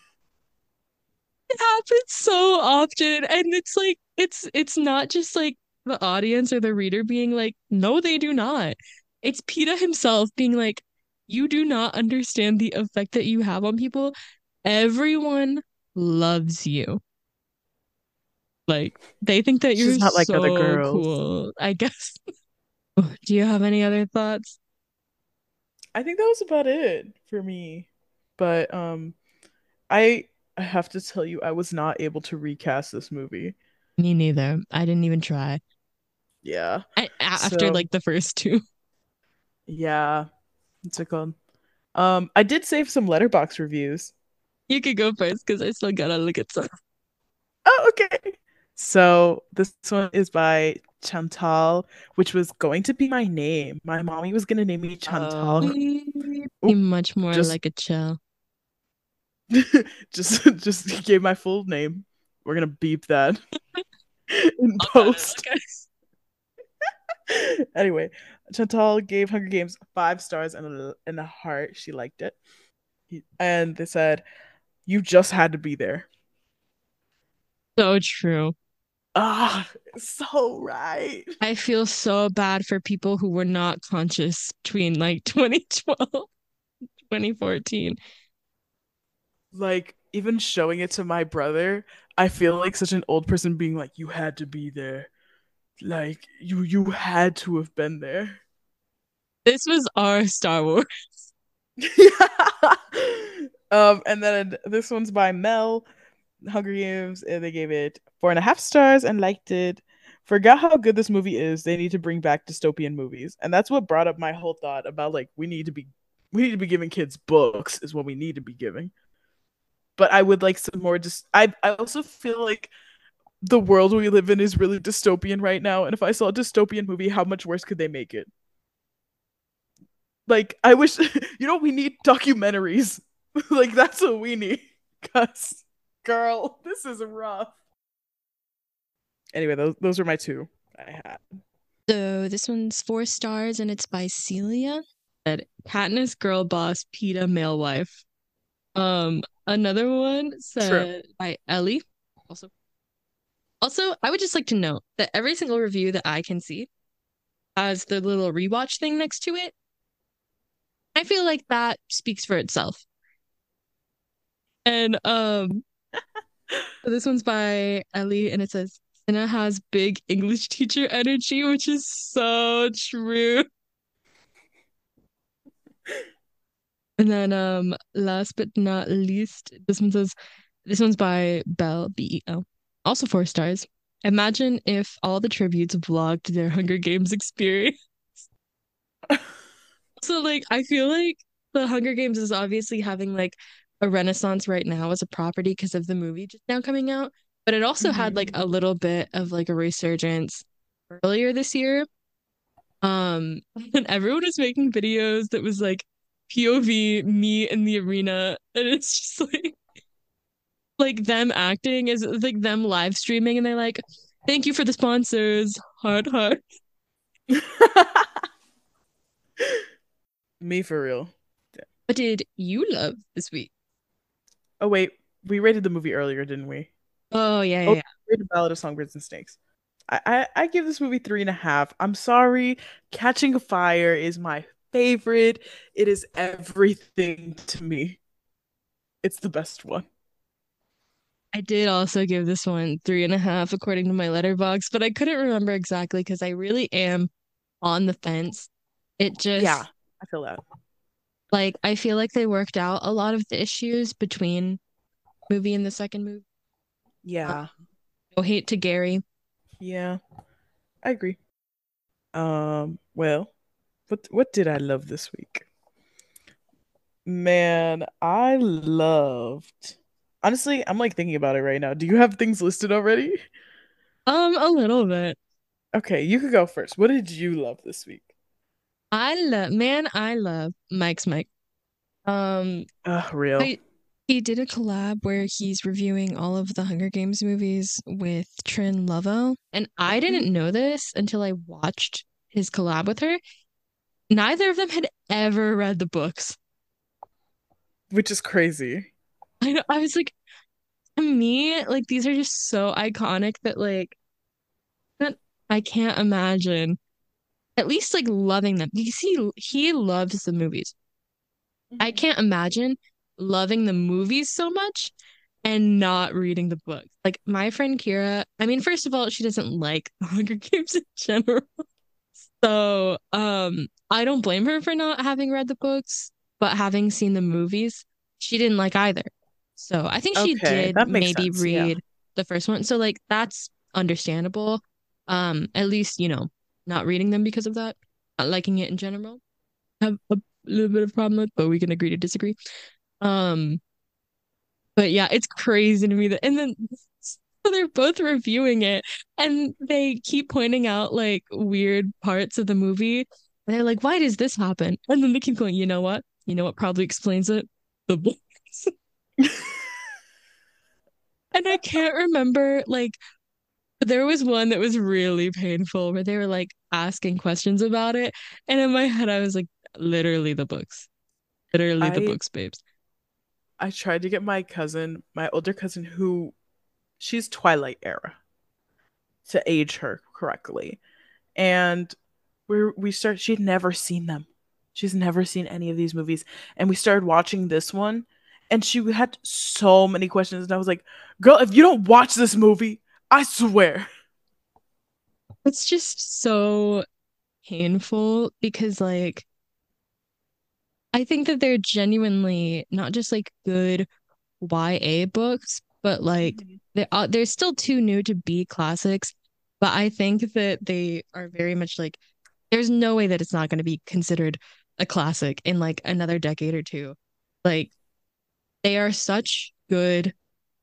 [SPEAKER 1] It happens so often, and it's like it's it's not just like the audience or the reader being like, "No, they do not." It's Peta himself being like, "You do not understand the effect that you have on people. Everyone loves you." Like they think that
[SPEAKER 3] She's
[SPEAKER 1] you're
[SPEAKER 3] not like other
[SPEAKER 1] so
[SPEAKER 3] girls.
[SPEAKER 1] cool, I guess. Do you have any other thoughts?
[SPEAKER 3] I think that was about it for me. But um I I have to tell you I was not able to recast this movie.
[SPEAKER 1] Me neither. I didn't even try.
[SPEAKER 3] Yeah.
[SPEAKER 1] I, after
[SPEAKER 3] So,
[SPEAKER 1] like the first two.
[SPEAKER 3] yeah, what's it called? Um I did save some letterbox reviews.
[SPEAKER 1] You could go first because I still gotta look at some.
[SPEAKER 3] Oh, okay. So this one is by Chantal, which was going to be my name. My mommy was gonna name me Chantal.
[SPEAKER 1] Beep.
[SPEAKER 3] Oop,
[SPEAKER 1] Much more
[SPEAKER 3] just
[SPEAKER 1] like a chill.
[SPEAKER 3] just just gave my full name. We're gonna beep that in
[SPEAKER 1] I'll cut it.
[SPEAKER 3] post.
[SPEAKER 1] Okay.
[SPEAKER 3] Anyway, Chantal gave Hunger Games five stars and a, and a heart. She liked it. And they said, "You just had to be there."
[SPEAKER 1] So true.
[SPEAKER 3] Ah, so right.
[SPEAKER 1] I feel so bad for people who were not conscious between like twenty twelve, twenty fourteen.
[SPEAKER 3] Like even showing it to my brother, I feel like such an old person being like, "You had to be there. Like you you had to have been there."
[SPEAKER 1] This was our Star Wars.
[SPEAKER 3] Yeah. Um, and then this one's by Mel, Hunger Games, and they gave it four and a half stars and liked it. Forgot how good this movie is. They need to bring back dystopian movies. And that's what brought up my whole thought about like we need to be we need to be giving kids books is what we need to be giving. But I would like some more just I I also feel like the world we live in is really dystopian right now. And if I saw a dystopian movie, how much worse could they make it? Like I wish you know we need documentaries. Like that's what we need. Cause girl, this is rough. Anyway, those those are my two I had.
[SPEAKER 1] So this one's four stars and it's by Celia. Said Katniss girl boss, Peeta male wife. Um, another one
[SPEAKER 3] True.
[SPEAKER 1] said by Ellie. Also, also, I would just like to note that every single review that I can see has the little rewatch thing next to it. I feel like that speaks for itself. And um, so this one's by Ellie, and it says Cinna has big English teacher energy, which is so true. And then um last but not least, this one says this one's by Belle B E L. Also four stars. Imagine if all the tributes vlogged their Hunger Games experience. So like I feel like the Hunger Games is obviously having like a renaissance right now as a property because of the movie just now coming out, but it also had like
[SPEAKER 3] Mhm.
[SPEAKER 1] a little bit of like a resurgence earlier this year. Um, and everyone was making videos that was like P O V me in the arena, and it's just like like them acting is like them live streaming, and they're like, "Thank you for the sponsors, heart heart."
[SPEAKER 3] Me for real.
[SPEAKER 1] What did you love this week?
[SPEAKER 3] Oh wait, we rated the movie earlier, didn't we?
[SPEAKER 1] Oh yeah, yeah,
[SPEAKER 3] Oh,
[SPEAKER 1] yeah.
[SPEAKER 3] we rated Ballad of Songbirds and Snakes. I, I I give this movie three and a half. I'm sorry, Catching a Fire is my favorite. It is everything to me. It's the best one.
[SPEAKER 1] I did also give this one three and a half according to my letterbox, but I couldn't remember exactly because I really am on the fence. It
[SPEAKER 3] Yeah,
[SPEAKER 1] just
[SPEAKER 3] I feel that.
[SPEAKER 1] like I feel like they worked out a lot of the issues between movie and the second movie. Um,
[SPEAKER 3] Yeah,
[SPEAKER 1] no hate to Gary.
[SPEAKER 3] yeah, I agree. Um, well, what what did I love this week? Man, I loved. Honestly, I'm like thinking about it right now. Do you have things listed already?
[SPEAKER 1] Um, a little bit.
[SPEAKER 3] Okay, you could go first. What did you love this week?
[SPEAKER 1] I love, man, I love Mike's Mike. Um,
[SPEAKER 3] Uh, real.
[SPEAKER 1] I he did a collab where he's reviewing all of the Hunger Games movies with Trin Lovo, and I
[SPEAKER 3] Mhm.
[SPEAKER 1] didn't know this until I watched his collab with her. Neither of them had ever read the books.
[SPEAKER 3] Which is crazy.
[SPEAKER 1] I know, I was like, to me, like these are just so iconic that like that I can't imagine at least like loving them because he he loves the movies. I
[SPEAKER 3] Mhm.
[SPEAKER 1] can't imagine loving the movies so much and not reading the books. Like my friend Kira, I mean, first of all, she doesn't like the Hunger Games in general. So, um, I don't blame her for not having read the books, but having seen the movies, she didn't like either. So I think she
[SPEAKER 3] Okay,
[SPEAKER 1] did
[SPEAKER 3] that makes
[SPEAKER 1] maybe
[SPEAKER 3] sense. Yeah.
[SPEAKER 1] read the first one. So like that's understandable. Um, at least, you know, not reading them because of that, not liking it in general. Have a little bit of problem with, but we can agree to disagree. Um, but yeah, it's crazy to me that, and then so they're both reviewing it and they keep pointing out like weird parts of the movie. And they're like, why does this happen? And then they keep going, you know what? You know what probably explains it? The books. And I can't remember, like, there was one that was really painful where they were like asking questions about it. And in my head, I was like, literally the books, literally the
[SPEAKER 3] I
[SPEAKER 1] books, babes.
[SPEAKER 3] I tried to get my cousin, my older cousin who she's Twilight era to age her correctly. And we we start she'd never seen them. She's never seen any of these movies. And we started watching this one and she had so many questions and I was like, "Girl, if you don't watch this movie, I swear."
[SPEAKER 1] It's just so painful because, like, I think that they're genuinely not just like good Y A books, but like
[SPEAKER 3] Mhm.
[SPEAKER 1] they're uh, they're still too new to be classics, but I think that they are very much like there's no way that it's not going to be considered a classic in like another decade or two. Like they are such good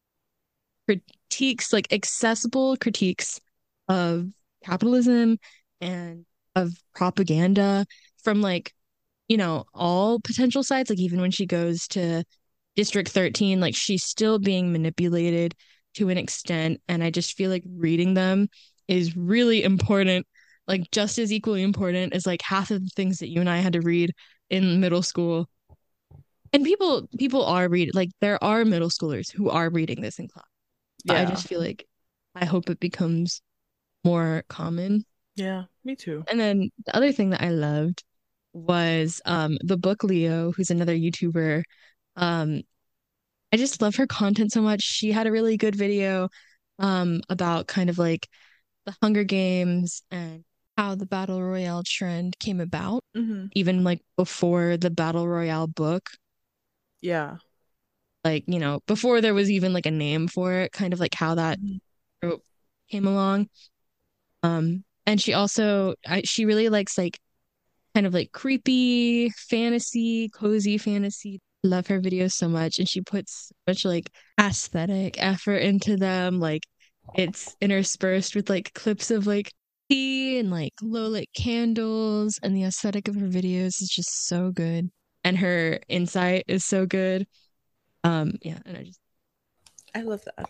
[SPEAKER 1] critiques, like accessible critiques of capitalism and of propaganda from like, you know, all potential sides. Like even when she goes to District thirteen, like she's still being manipulated to an extent. And I just feel like reading them is really important, like just as equally important as like half of the things that you and I had to read in middle school. And people people are reading, like there are middle schoolers who are reading this in class. But I
[SPEAKER 3] Yeah.
[SPEAKER 1] just feel like I hope it becomes more common.
[SPEAKER 3] Yeah, me too.
[SPEAKER 1] And then the other thing that I loved was um the book Leo, who's another YouTuber. Um, I just love her content so much. She had a really good video um about kind of like the Hunger Games and how the Battle Royale trend came about,
[SPEAKER 3] Hmm.
[SPEAKER 1] even like before the Battle Royale book,
[SPEAKER 3] Yeah.
[SPEAKER 1] like, you know, before there was even like a name for it, kind of like how that
[SPEAKER 3] Mhm.
[SPEAKER 1] trope came along. Um, and she also I, she really likes like kind of like creepy fantasy, cozy fantasy. Love her videos so much, and she puts so much like aesthetic effort into them. Like it's interspersed with like clips of like tea and like low lit candles, and the aesthetic of her videos is just so good. And her insight is so good. Um, yeah, and I just
[SPEAKER 3] I love that.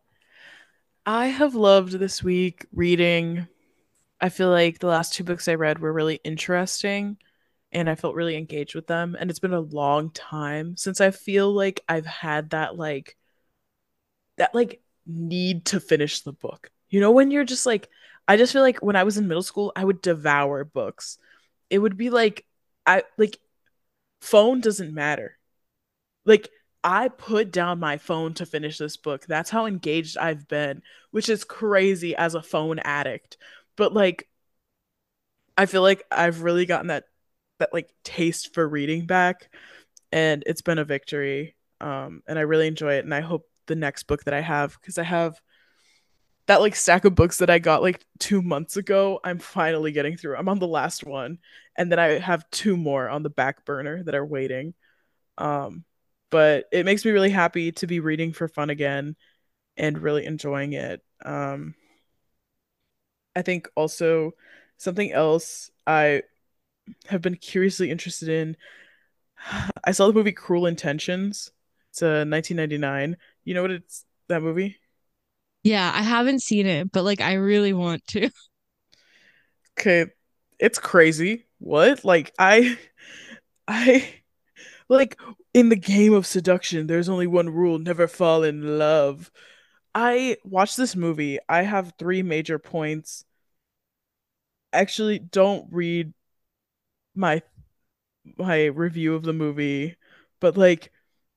[SPEAKER 3] I have loved this week reading. I feel like the last two books I read were really interesting and I felt really engaged with them. And it's been a long time since I feel like I've had that like that like need to finish the book. You know, when you're just like I just feel like when I was in middle school, I would devour books. It would be like I like phone doesn't matter. Like I put down my phone to finish this book. That's how engaged I've been, which is crazy as a phone addict. But like I feel like I've really gotten that that like taste for reading back and it's been a victory. Um and I really enjoy it and I hope the next book that I have cuz I have that like stack of books that I got like two months ago, I'm finally getting through. I'm on the last one and then I have two more on the back burner that are waiting. Um but it makes me really happy to be reading for fun again and really enjoying it. Um I think also something else I have been curiously interested in. I saw the movie Cruel Intentions. It's a nineteen ninety-nine. You know what it's that movie?
[SPEAKER 1] yeah, I haven't seen it, but like I really want to.
[SPEAKER 3] Okay, it's crazy. What? Like I I like in the game of seduction, there's only one rule, never fall in love. I watched this movie. I have three major points. Actually, don't read my my review of the movie, but like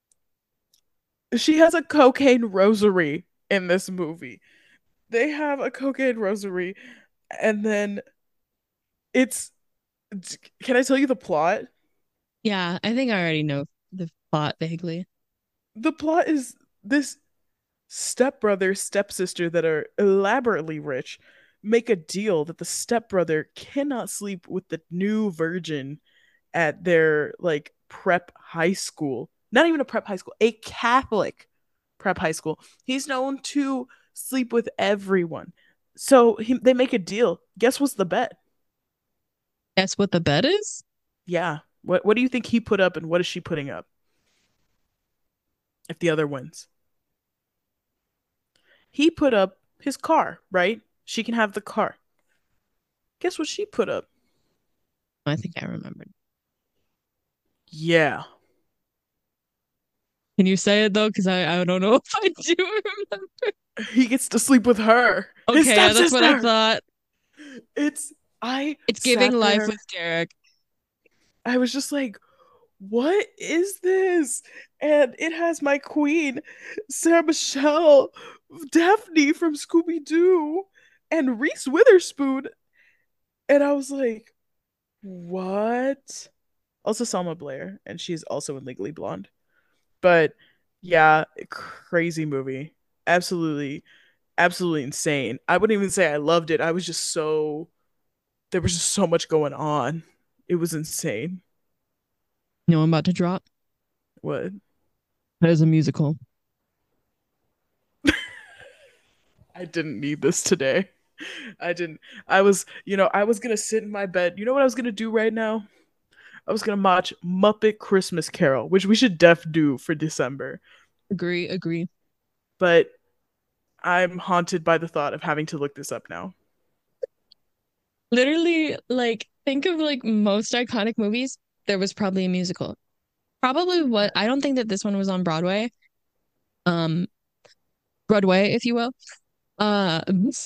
[SPEAKER 3] she has a cocaine rosary in this movie. They have a cocaine rosary and then it's can I tell you the plot?
[SPEAKER 1] Yeah, I think I already know the plot vaguely.
[SPEAKER 3] The plot is this stepbrother stepsister that are elaborately rich make a deal that the stepbrother cannot sleep with the new virgin at their like prep high school. Not even a prep high school, a Catholic prep high school. He's known to sleep with everyone. So he, they make a deal. Guess what's the bet?
[SPEAKER 1] Guess what the bet is?
[SPEAKER 3] Yeah. What what do you think he put up and what is she putting up if the other wins? He put up his car, right? She can have the car. Guess what she put up?
[SPEAKER 1] I think I remembered.
[SPEAKER 3] Yeah.
[SPEAKER 1] Can you say it though? Because I, I don't know if I do remember.
[SPEAKER 3] He gets to sleep with her. His
[SPEAKER 1] Okay, yeah, that's what I
[SPEAKER 3] stepsister.
[SPEAKER 1] thought.
[SPEAKER 3] It's I
[SPEAKER 1] It's giving
[SPEAKER 3] sat
[SPEAKER 1] life
[SPEAKER 3] there.
[SPEAKER 1] with Derek.
[SPEAKER 3] I was just like, what is this? And it has my queen, Sarah Michelle, Daphne from Scooby Doo, and Reese Witherspoon. And I was like, what? Also Selma Blair, and she's also in Legally Blonde. But yeah, crazy movie. Absolutely. absolutely insane. I wouldn't even say I loved it. I was just so there was just so much going on. It was insane.
[SPEAKER 1] You know, I'm about to drop.
[SPEAKER 3] What?
[SPEAKER 1] That is a musical.
[SPEAKER 3] I didn't need this today. I didn't. I was, you know, I was gonna sit in my bed. You know what I was gonna do right now? I was gonna watch Muppet Christmas Carol, which we should def do for December.
[SPEAKER 1] Agree, agree.
[SPEAKER 3] But I'm haunted by the thought of having to look this up now.
[SPEAKER 1] Literally, like, think of like most iconic movies, there was probably a musical. Probably what I don't think that this one was on Broadway. Um, Broadway, if you will. Uh,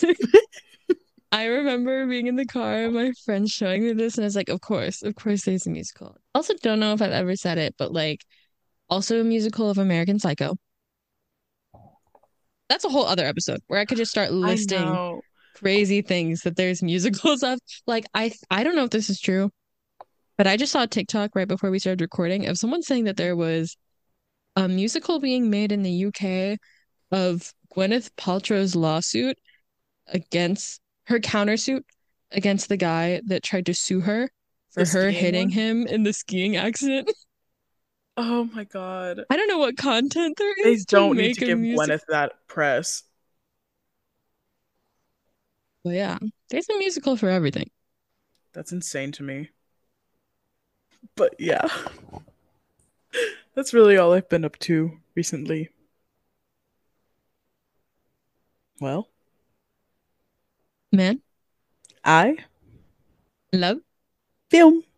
[SPEAKER 1] I remember being in the car and my friend showing me this, and I was like, of course, of course, there's a musical. Also, don't know if I've ever said it, but like, also a musical of American Psycho. That's a whole other episode where I could just start
[SPEAKER 3] I
[SPEAKER 1] listing
[SPEAKER 3] know.
[SPEAKER 1] crazy things that there's musicals of. Like, I I don't know if this is true, but I just saw a TikTok right before we started recording of someone saying that there was a musical being made in the U K of Gwyneth Paltrow's lawsuit against her countersuit against the guy that tried to sue her for
[SPEAKER 3] The
[SPEAKER 1] her
[SPEAKER 3] skiing
[SPEAKER 1] hitting
[SPEAKER 3] one?
[SPEAKER 1] him in the skiing accident.
[SPEAKER 3] Oh my god.
[SPEAKER 1] I don't know what content there
[SPEAKER 3] They
[SPEAKER 1] is to
[SPEAKER 3] don't need to
[SPEAKER 1] make a
[SPEAKER 3] give
[SPEAKER 1] music.
[SPEAKER 3] Gwyneth that press.
[SPEAKER 1] But yeah, there's a musical for everything.
[SPEAKER 3] That's insane to me. But yeah, that's really all I've been up to recently. Well,
[SPEAKER 1] Man,
[SPEAKER 3] I
[SPEAKER 1] love.
[SPEAKER 3] film.